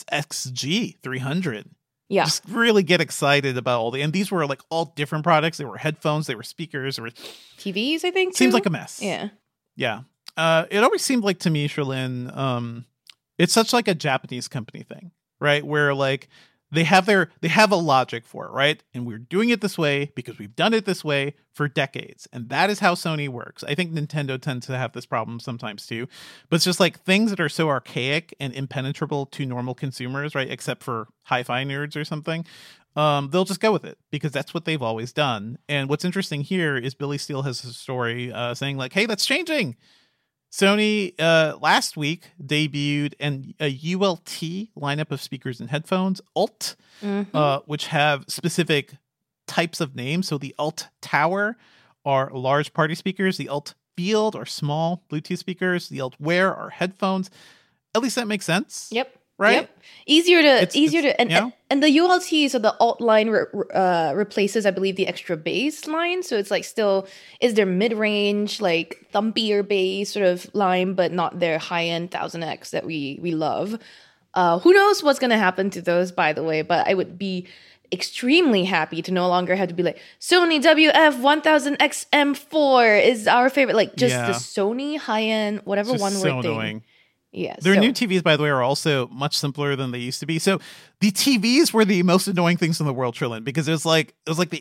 XG300. Yeah. Just really get excited about and these were like all different products. They were headphones, they were speakers, they were TVs, I think. Seems too? like a mess. Yeah. Yeah. It always seemed like to me, Sherlyn, it's such like a Japanese company thing, right? Where like they have a logic for it, right? And we're doing it this way because we've done it this way for decades. And that is how Sony works. I think Nintendo tends to have this problem sometimes too. But it's just like things that are so archaic and impenetrable to normal consumers, right? Except for hi-fi nerds or something. They'll just go with it because that's what they've always done. And what's interesting here is Billy Steele has a story saying like, hey, that's changing. Sony last week debuted a ULT lineup of speakers and headphones, ULT, which have specific types of names. So the ULT Tower are large party speakers. The ULT Field are small Bluetooth speakers. The ULT Wear are headphones. At least that makes sense. Yep. Right? Yep. Easier to and the ULT, so the alt line replaces, I believe, the extra bass line. So it's like still is their mid range, like thumpier bass sort of line, but not their high end 1000X that we love. Who knows what's gonna happen to those, by the way? But I would be extremely happy to no longer have to be like Sony WF-1000 XM4 is our favorite. Like just the Sony high end, whatever one word thing. Annoying. Yeah, Their new TVs, by the way, are also much simpler than they used to be. So the TVs were the most annoying things in the world, Trillian, because it was like the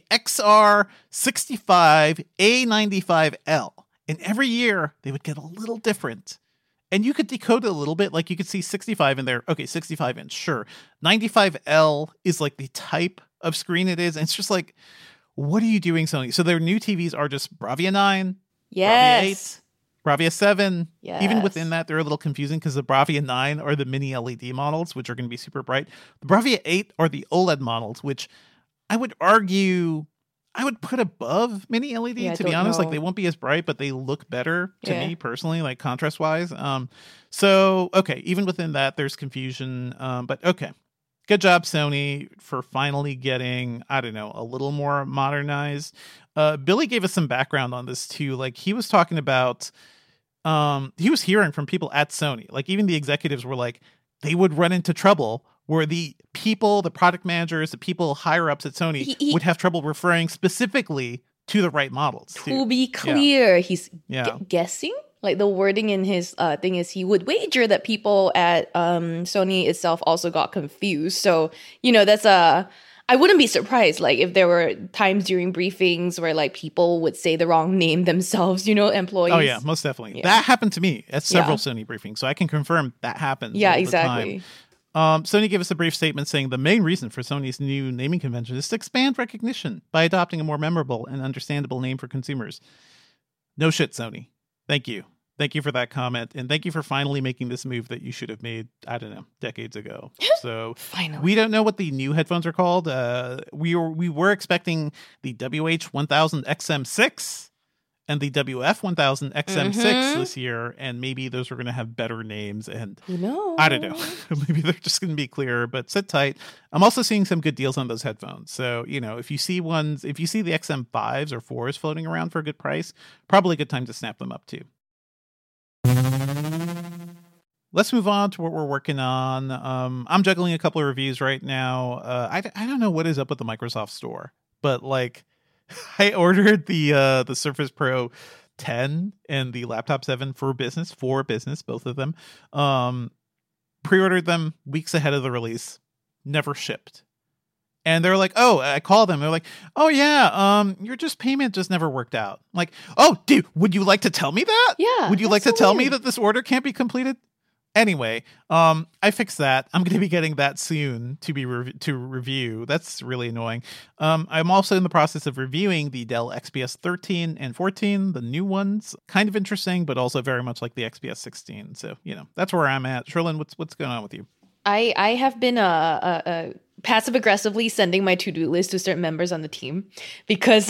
XR65 A95L, and every year they would get a little different. And you could decode it a little bit, like you could see 65 in there. Okay, 65 inch, sure. 95L is like the type of screen it is, and it's just like, what are you doing, Sony? So their new TVs are just Bravia 9, Bravia 8. Bravia 7, even within that, they're a little confusing because the Bravia 9 are the mini LED models, which are going to be super bright. The Bravia 8 are the OLED models, which I would argue I would put above mini LED, to be honest. Like, they won't be as bright, but they look better to me personally, like contrast-wise. So, okay, even within that, there's confusion. But okay, good job, Sony, for finally getting, I don't know, a little more modernized. Billy gave us some background on this, too. Like, he was talking about... he was hearing from people at Sony, like even the executives were like, they would run into trouble where the people, the product managers, the people higher ups at Sony would have trouble referring specifically to the right models. To be clear, he's Yeah. guessing. Like the wording in his thing is he would wager that people at Sony itself also got confused. So, that's I wouldn't be surprised, like, if there were times during briefings where, like, people would say the wrong name themselves, employees. Oh, yeah, most definitely. Yeah. That happened to me at several Sony briefings, so I can confirm that happens Yeah, all the exactly. time. Sony gave us a brief statement saying the main reason for Sony's new naming convention is to expand recognition by adopting a more memorable and understandable name for consumers. No shit, Sony. Thank you. Thank you for that comment, and thank you for finally making this move that you should have made, I don't know, decades ago. So Finally. we don't know what the new headphones are called. We were expecting the WH-1000 XM6 and the WF-1000 XM6 this year, and maybe those are going to have better names, and Who knows? I don't know. Maybe they're just going to be clearer, but sit tight. I'm also seeing some good deals on those headphones. So, if you see the XM5s or 4s floating around for a good price, probably a good time to snap them up too. Let's move on to what we're working on. I'm juggling a couple of reviews right now. I don't know what is up with the Microsoft Store, but like I ordered the Surface Pro 10 and the Laptop 7 for business, both of them. Pre-ordered them weeks ahead of the release, never shipped. And they're like, oh, I called them. They're like, oh, yeah, your payment just never worked out. I'm like, oh, dude, would you like to tell me that? Yeah. Would you like that's to so tell me weird. that this order can't be completed? Anyway, I fixed that. I'm going to be getting that soon to review. That's really annoying. I'm also in the process of reviewing the Dell XPS 13 and 14, the new ones. Kind of interesting, but also very much like the XPS 16. So, that's where I'm at. Sherlyn, what's going on with you? I have been passive aggressively sending my to-do list to certain members on the team because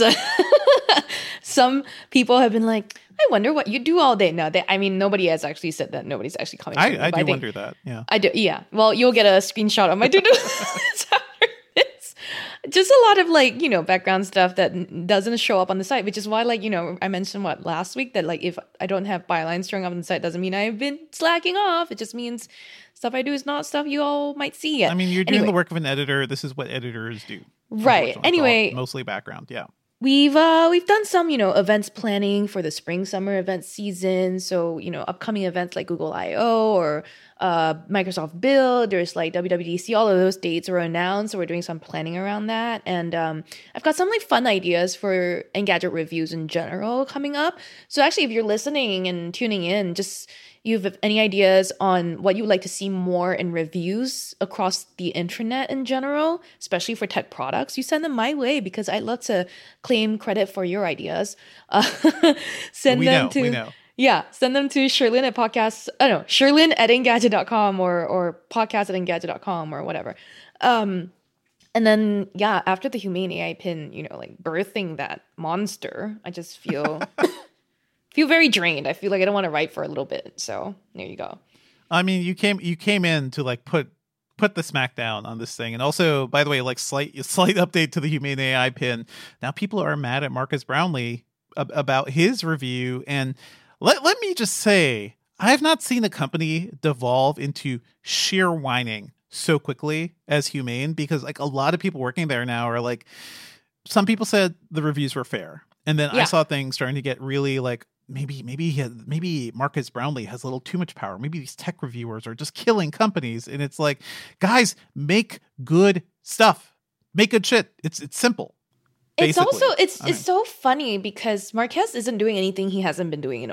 some people have been like, I wonder what you do all day. No, nobody has actually said that. Nobody's actually coming. I do wonder that. Yeah, I do. Yeah. Well, you'll get a screenshot of my to-do list after this. Just a lot of background stuff that doesn't show up on the site, which is why I mentioned last week that if I don't have bylines showing up on the site doesn't mean I've been slacking off. It just means stuff I do is not stuff you all might see yet. I mean, you're doing the work of an editor. This is what editors do. Right. Anyway, mostly background. Yeah. We've done some, events planning for the spring summer event season. So, upcoming events like Google I/O or Microsoft Build, there's WWDC, all of those dates are announced. So we're doing some planning around that. And I've got some fun ideas for Engadget reviews in general coming up. So actually, if you're listening and tuning in, just you have any ideas on what you would like to see more in reviews across the internet in general, especially for tech products, you send them my way because I'd love to claim credit for your ideas. Send them to Sherlyn at Sherlyn at Engadget.com or podcast at Engadget.com or whatever. And then, after the Humane AI pin, birthing that monster, I just feel very drained. I feel like I don't want to write for a little bit. So there you go. I mean, you came in to put the smackdown on this thing. And also, by the way, slight update to the Humane AI pin. Now people are mad at Marcus Brownlee about his review. And let me just say, I have not seen a company devolve into sheer whining so quickly as Humane, because a lot of people working there now are some people said the reviews were fair. And then I saw things starting to get really maybe Marcus Brownlee has a little too much power. Maybe these tech reviewers are just killing companies. And it's like, guys, make good stuff. Make good shit. It's simple. Basically. It's also it's so funny because Marquez isn't doing anything he hasn't been doing in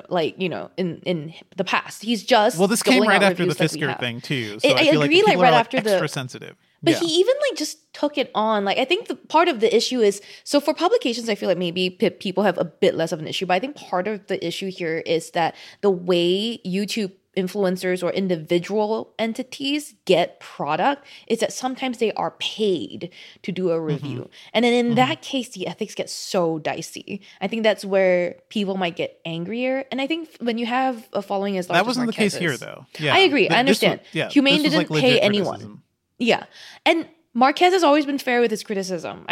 the past. He's just this came right after the reviews Fisker thing too. So I feel agree, people right are after extra sensitive. But he even just took it on. I think the part of the issue is, so for publications, I feel like maybe people have a bit less of an issue. But I think part of the issue here is that the way YouTube influencers or individual entities get product is that sometimes they are paid to do a review. And then in that case, the ethics get so dicey. I think that's where people might get angrier. And I think when you have a following as large that wasn't as the case Marquez's, here, though. Yeah, I agree. I understand. Humane didn't pay anyone. Criticism. Yeah. And Marquez has always been fair with his criticism.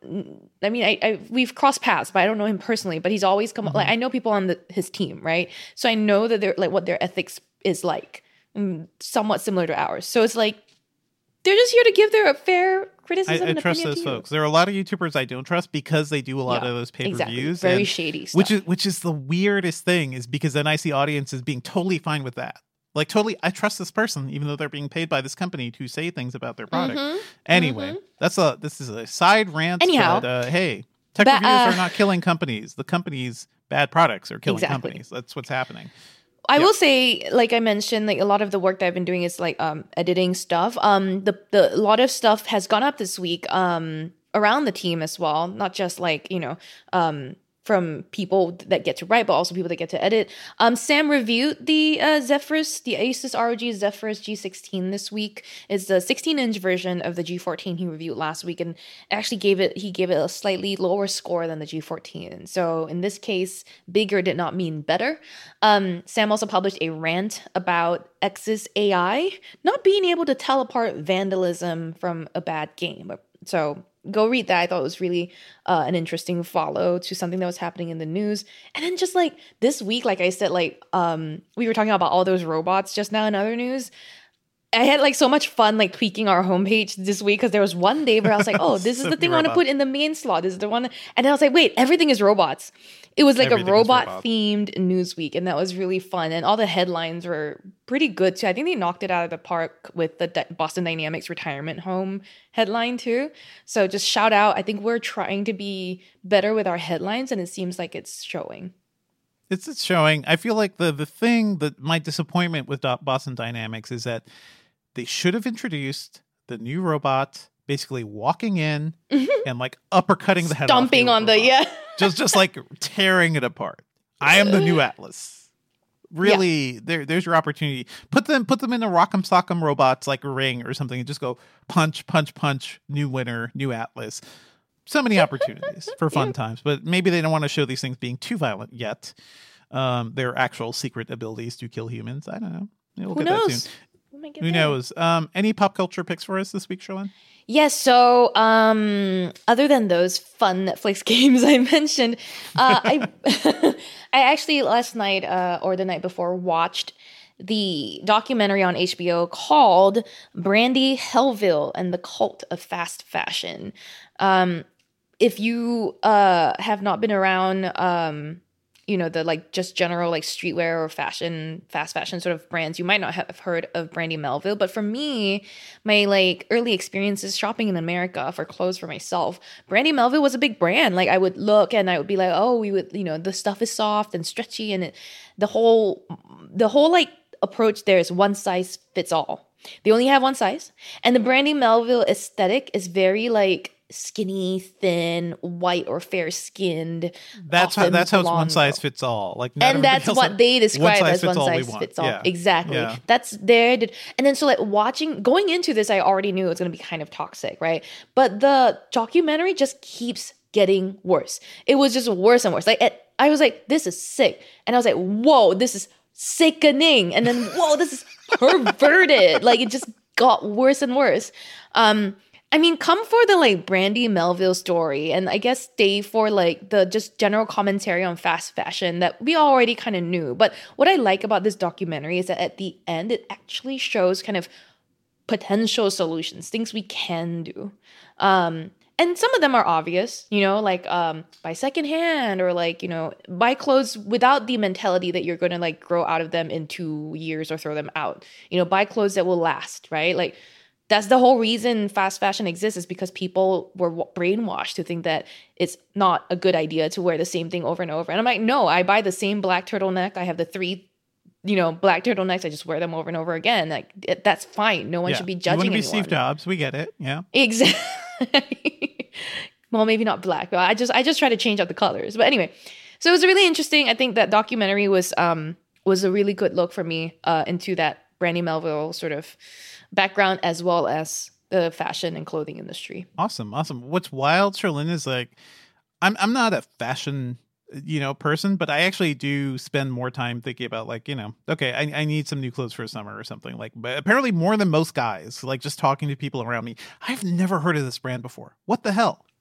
We've crossed paths, but I don't know him personally, but he's always come, I know people on his team, right? So I know that they're what their ethics is somewhat similar to ours. So it's they're just here to give their fair criticism I and trust opinion those to you. folks. There are a lot of YouTubers I don't trust because they do a lot Yeah, of those pay-per-views. exactly. Very shady stuff. Which is the weirdest thing, is because then I see audiences being totally fine with that. Like, totally, I trust this person, even though they're being paid by this company to say things about their product. Anyway, this is a side rant. Anyhow, but, hey, tech reviews are not killing companies. The companies' bad products are killing companies. That's what's happening. I will say, like I mentioned, like a lot of the work that I've been doing is like editing stuff. The a lot of stuff has gone up this week around the team as well, not just like, from people that get to write, but also people that get to edit. Sam reviewed the Zephyrus, the Asus ROG Zephyrus G16 this week. It's the 16-inch version of the G14 he reviewed last week, and actually gave it a slightly lower score than the G14. So in this case, bigger did not mean better. Sam also published a rant about X's AI not being able to tell apart vandalism from a bad game. So go read that. I thought it was really an interesting follow to something that was happening in the news. And then just like this week, like I said, like we were talking about all those robots just now in other news. I had like so much fun like tweaking our homepage this week because there was one day where I was like, oh, this is the thing I want to put in the main slot. This is the one. And then I was like, wait, everything is robots. It was like a robot themed news week, and that was really fun. And all the headlines were pretty good too. I think they knocked it out of the park with the Boston Dynamics retirement home headline too. So just shout out. I think we're trying to be better with our headlines, and it seems like it's showing. It's showing. I feel like the thing that my disappointment with Boston Dynamics is that they should have introduced the new robot basically walking in and like uppercutting the head off stomping on the just like tearing it apart. I am the new Atlas. Really, there's your opportunity. Put them in a Rock'em Sock'em Robots like a ring or something, and just go punch, punch, punch. New winner, new Atlas. So many opportunities for fun times, but maybe they don't want to show these things being too violent yet. Their actual secret abilities to kill humans. I don't know. We'll Who get knows? that soon. Who knows? Any pop culture picks for us this week, Sherlyn? Yes, so other than those fun Netflix games I mentioned, I I actually last night or the night before watched the documentary on HBO called Brandy Melville and the Cult of Fast Fashion. If you have not been around the like just general like streetwear or fast fashion sort of brands, you might not have heard of Brandy Melville. But for me, my like early experiences shopping in America for clothes for myself, Brandy Melville was a big brand. Like I would look and I would be like, oh, we would, the stuff is soft and stretchy, and the whole like approach there is one size fits all. They only have one size, and the Brandy Melville aesthetic is very like skinny, thin, white or fair skinned. That's how it's one size fits all. Like, and that's what they describe as one size fits all. Yeah. Exactly. Yeah. That's their. And then so like going into this, I already knew it was going to be kind of toxic, right? But the documentary just keeps getting worse. It was just worse and worse. Like I was like, this is sick, and I was like, whoa, this is sickening, and then whoa, this is perverted. Like it just got worse and worse. I mean, come for the like Brandy Melville story, and I guess stay for like the just general commentary on fast fashion that we already kind of knew. But what I like about this documentary is that at the end, it actually shows kind of potential solutions, things we can do. And some of them are obvious, like buy secondhand, or like, buy clothes without the mentality that you're going to like grow out of them in 2 years or throw them out. Buy clothes that will last, right? Like, that's the whole reason fast fashion exists, is because people were brainwashed to think that it's not a good idea to wear the same thing over and over. And I'm like, no, I buy the same black turtleneck. I have the 3, black turtlenecks. I just wear them over and over again. Like that's fine. No one should be judging anyone. You want to be Steve Jobs. We get it. Yeah. Exactly. Well, maybe not black, but I just try to change up the colors. But anyway, so it was really interesting. I think that documentary was a really good look for me into that Brandy Melville sort of background, as well as the fashion and clothing industry. Awesome. What's wild, Sherlyn, is like I'm not a fashion person, but I actually do spend more time thinking about like, okay, I need some new clothes for summer or something, like, but apparently more than most guys, like just talking to people around me. I've never heard of this brand before. What the hell?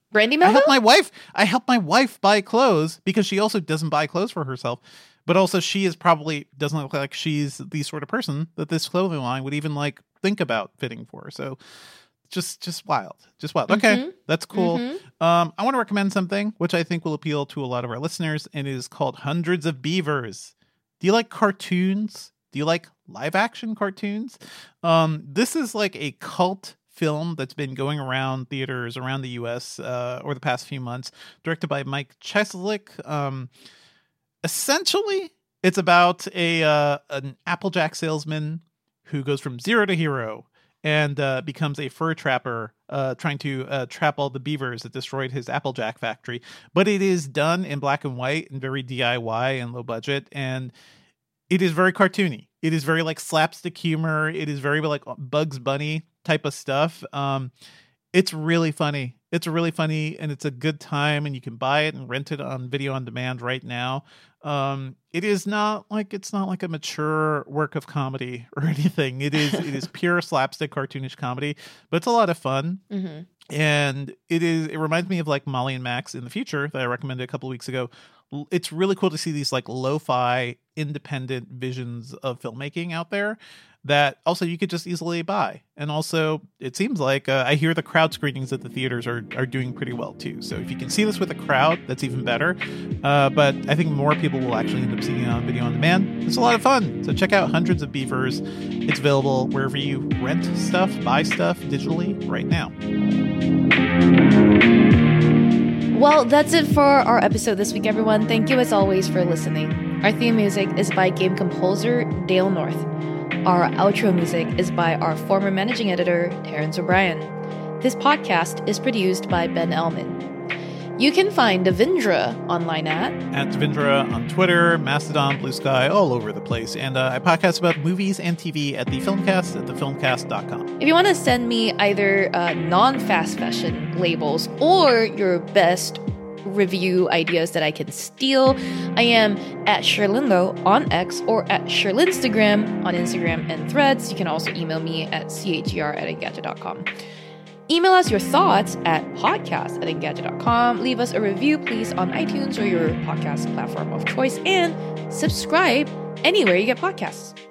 Brandy I Melville? help my wife buy clothes because she also doesn't buy clothes for herself. But also she is probably doesn't look like she's the sort of person that this clothing line would even like think about fitting for. So just wild. Just wild. Okay, that's cool. I want to recommend something which I think will appeal to a lot of our listeners, and it is called Hundreds of Beavers. Do you like cartoons? Do you like live action cartoons? This is like a cult film that's been going around theaters around the US over the past few months, directed by Mike Cheslick. Essentially, it's about an Applejack salesman who goes from zero to hero and becomes a fur trapper, trying to trap all the beavers that destroyed his Applejack factory. But it is done in black and white and very DIY and low budget, and it is very cartoony. It is very like slapstick humor. It is very like Bugs Bunny type of stuff. It's really funny. It's really funny, and it's a good time, and you can buy it and rent it on video on demand right now. It's not like a mature work of comedy or anything. It is pure slapstick cartoonish comedy, but it's a lot of fun. And it reminds me of like Molly and Max in the Future that I recommended a couple of weeks ago. It's really cool to see these like lo-fi independent visions of filmmaking out there that also you could just easily buy. And also it seems like I hear the crowd screenings at the theaters are doing pretty well too. So if you can see this with a crowd, that's even better. But I think more people will actually end up seeing it on video on demand. It's a lot of fun. So check out Hundreds of Beavers. It's available wherever you rent stuff, buy stuff digitally right now. Well, that's it for our episode this week, everyone. Thank you as always for listening. Our theme music is by game composer Dale North. Our outro music is by our former managing editor, Terrence O'Brien. This podcast is produced by Ben Ellman. You can find Devindra online at Devindra on Twitter, Mastodon, Blue Sky, all over the place. And I podcast about movies and TV at The Filmcast at thefilmcast.com. If you want to send me either non-fast fashion labels or your best review ideas that I can steal, I am at Sherlingo on X or at Sherlinstagram on Instagram and Threads. You can also email me at chr@engadget.com. Email us your thoughts at podcast@engadget.com. Leave us a review, please, on iTunes or your podcast platform of choice, and subscribe anywhere you get podcasts.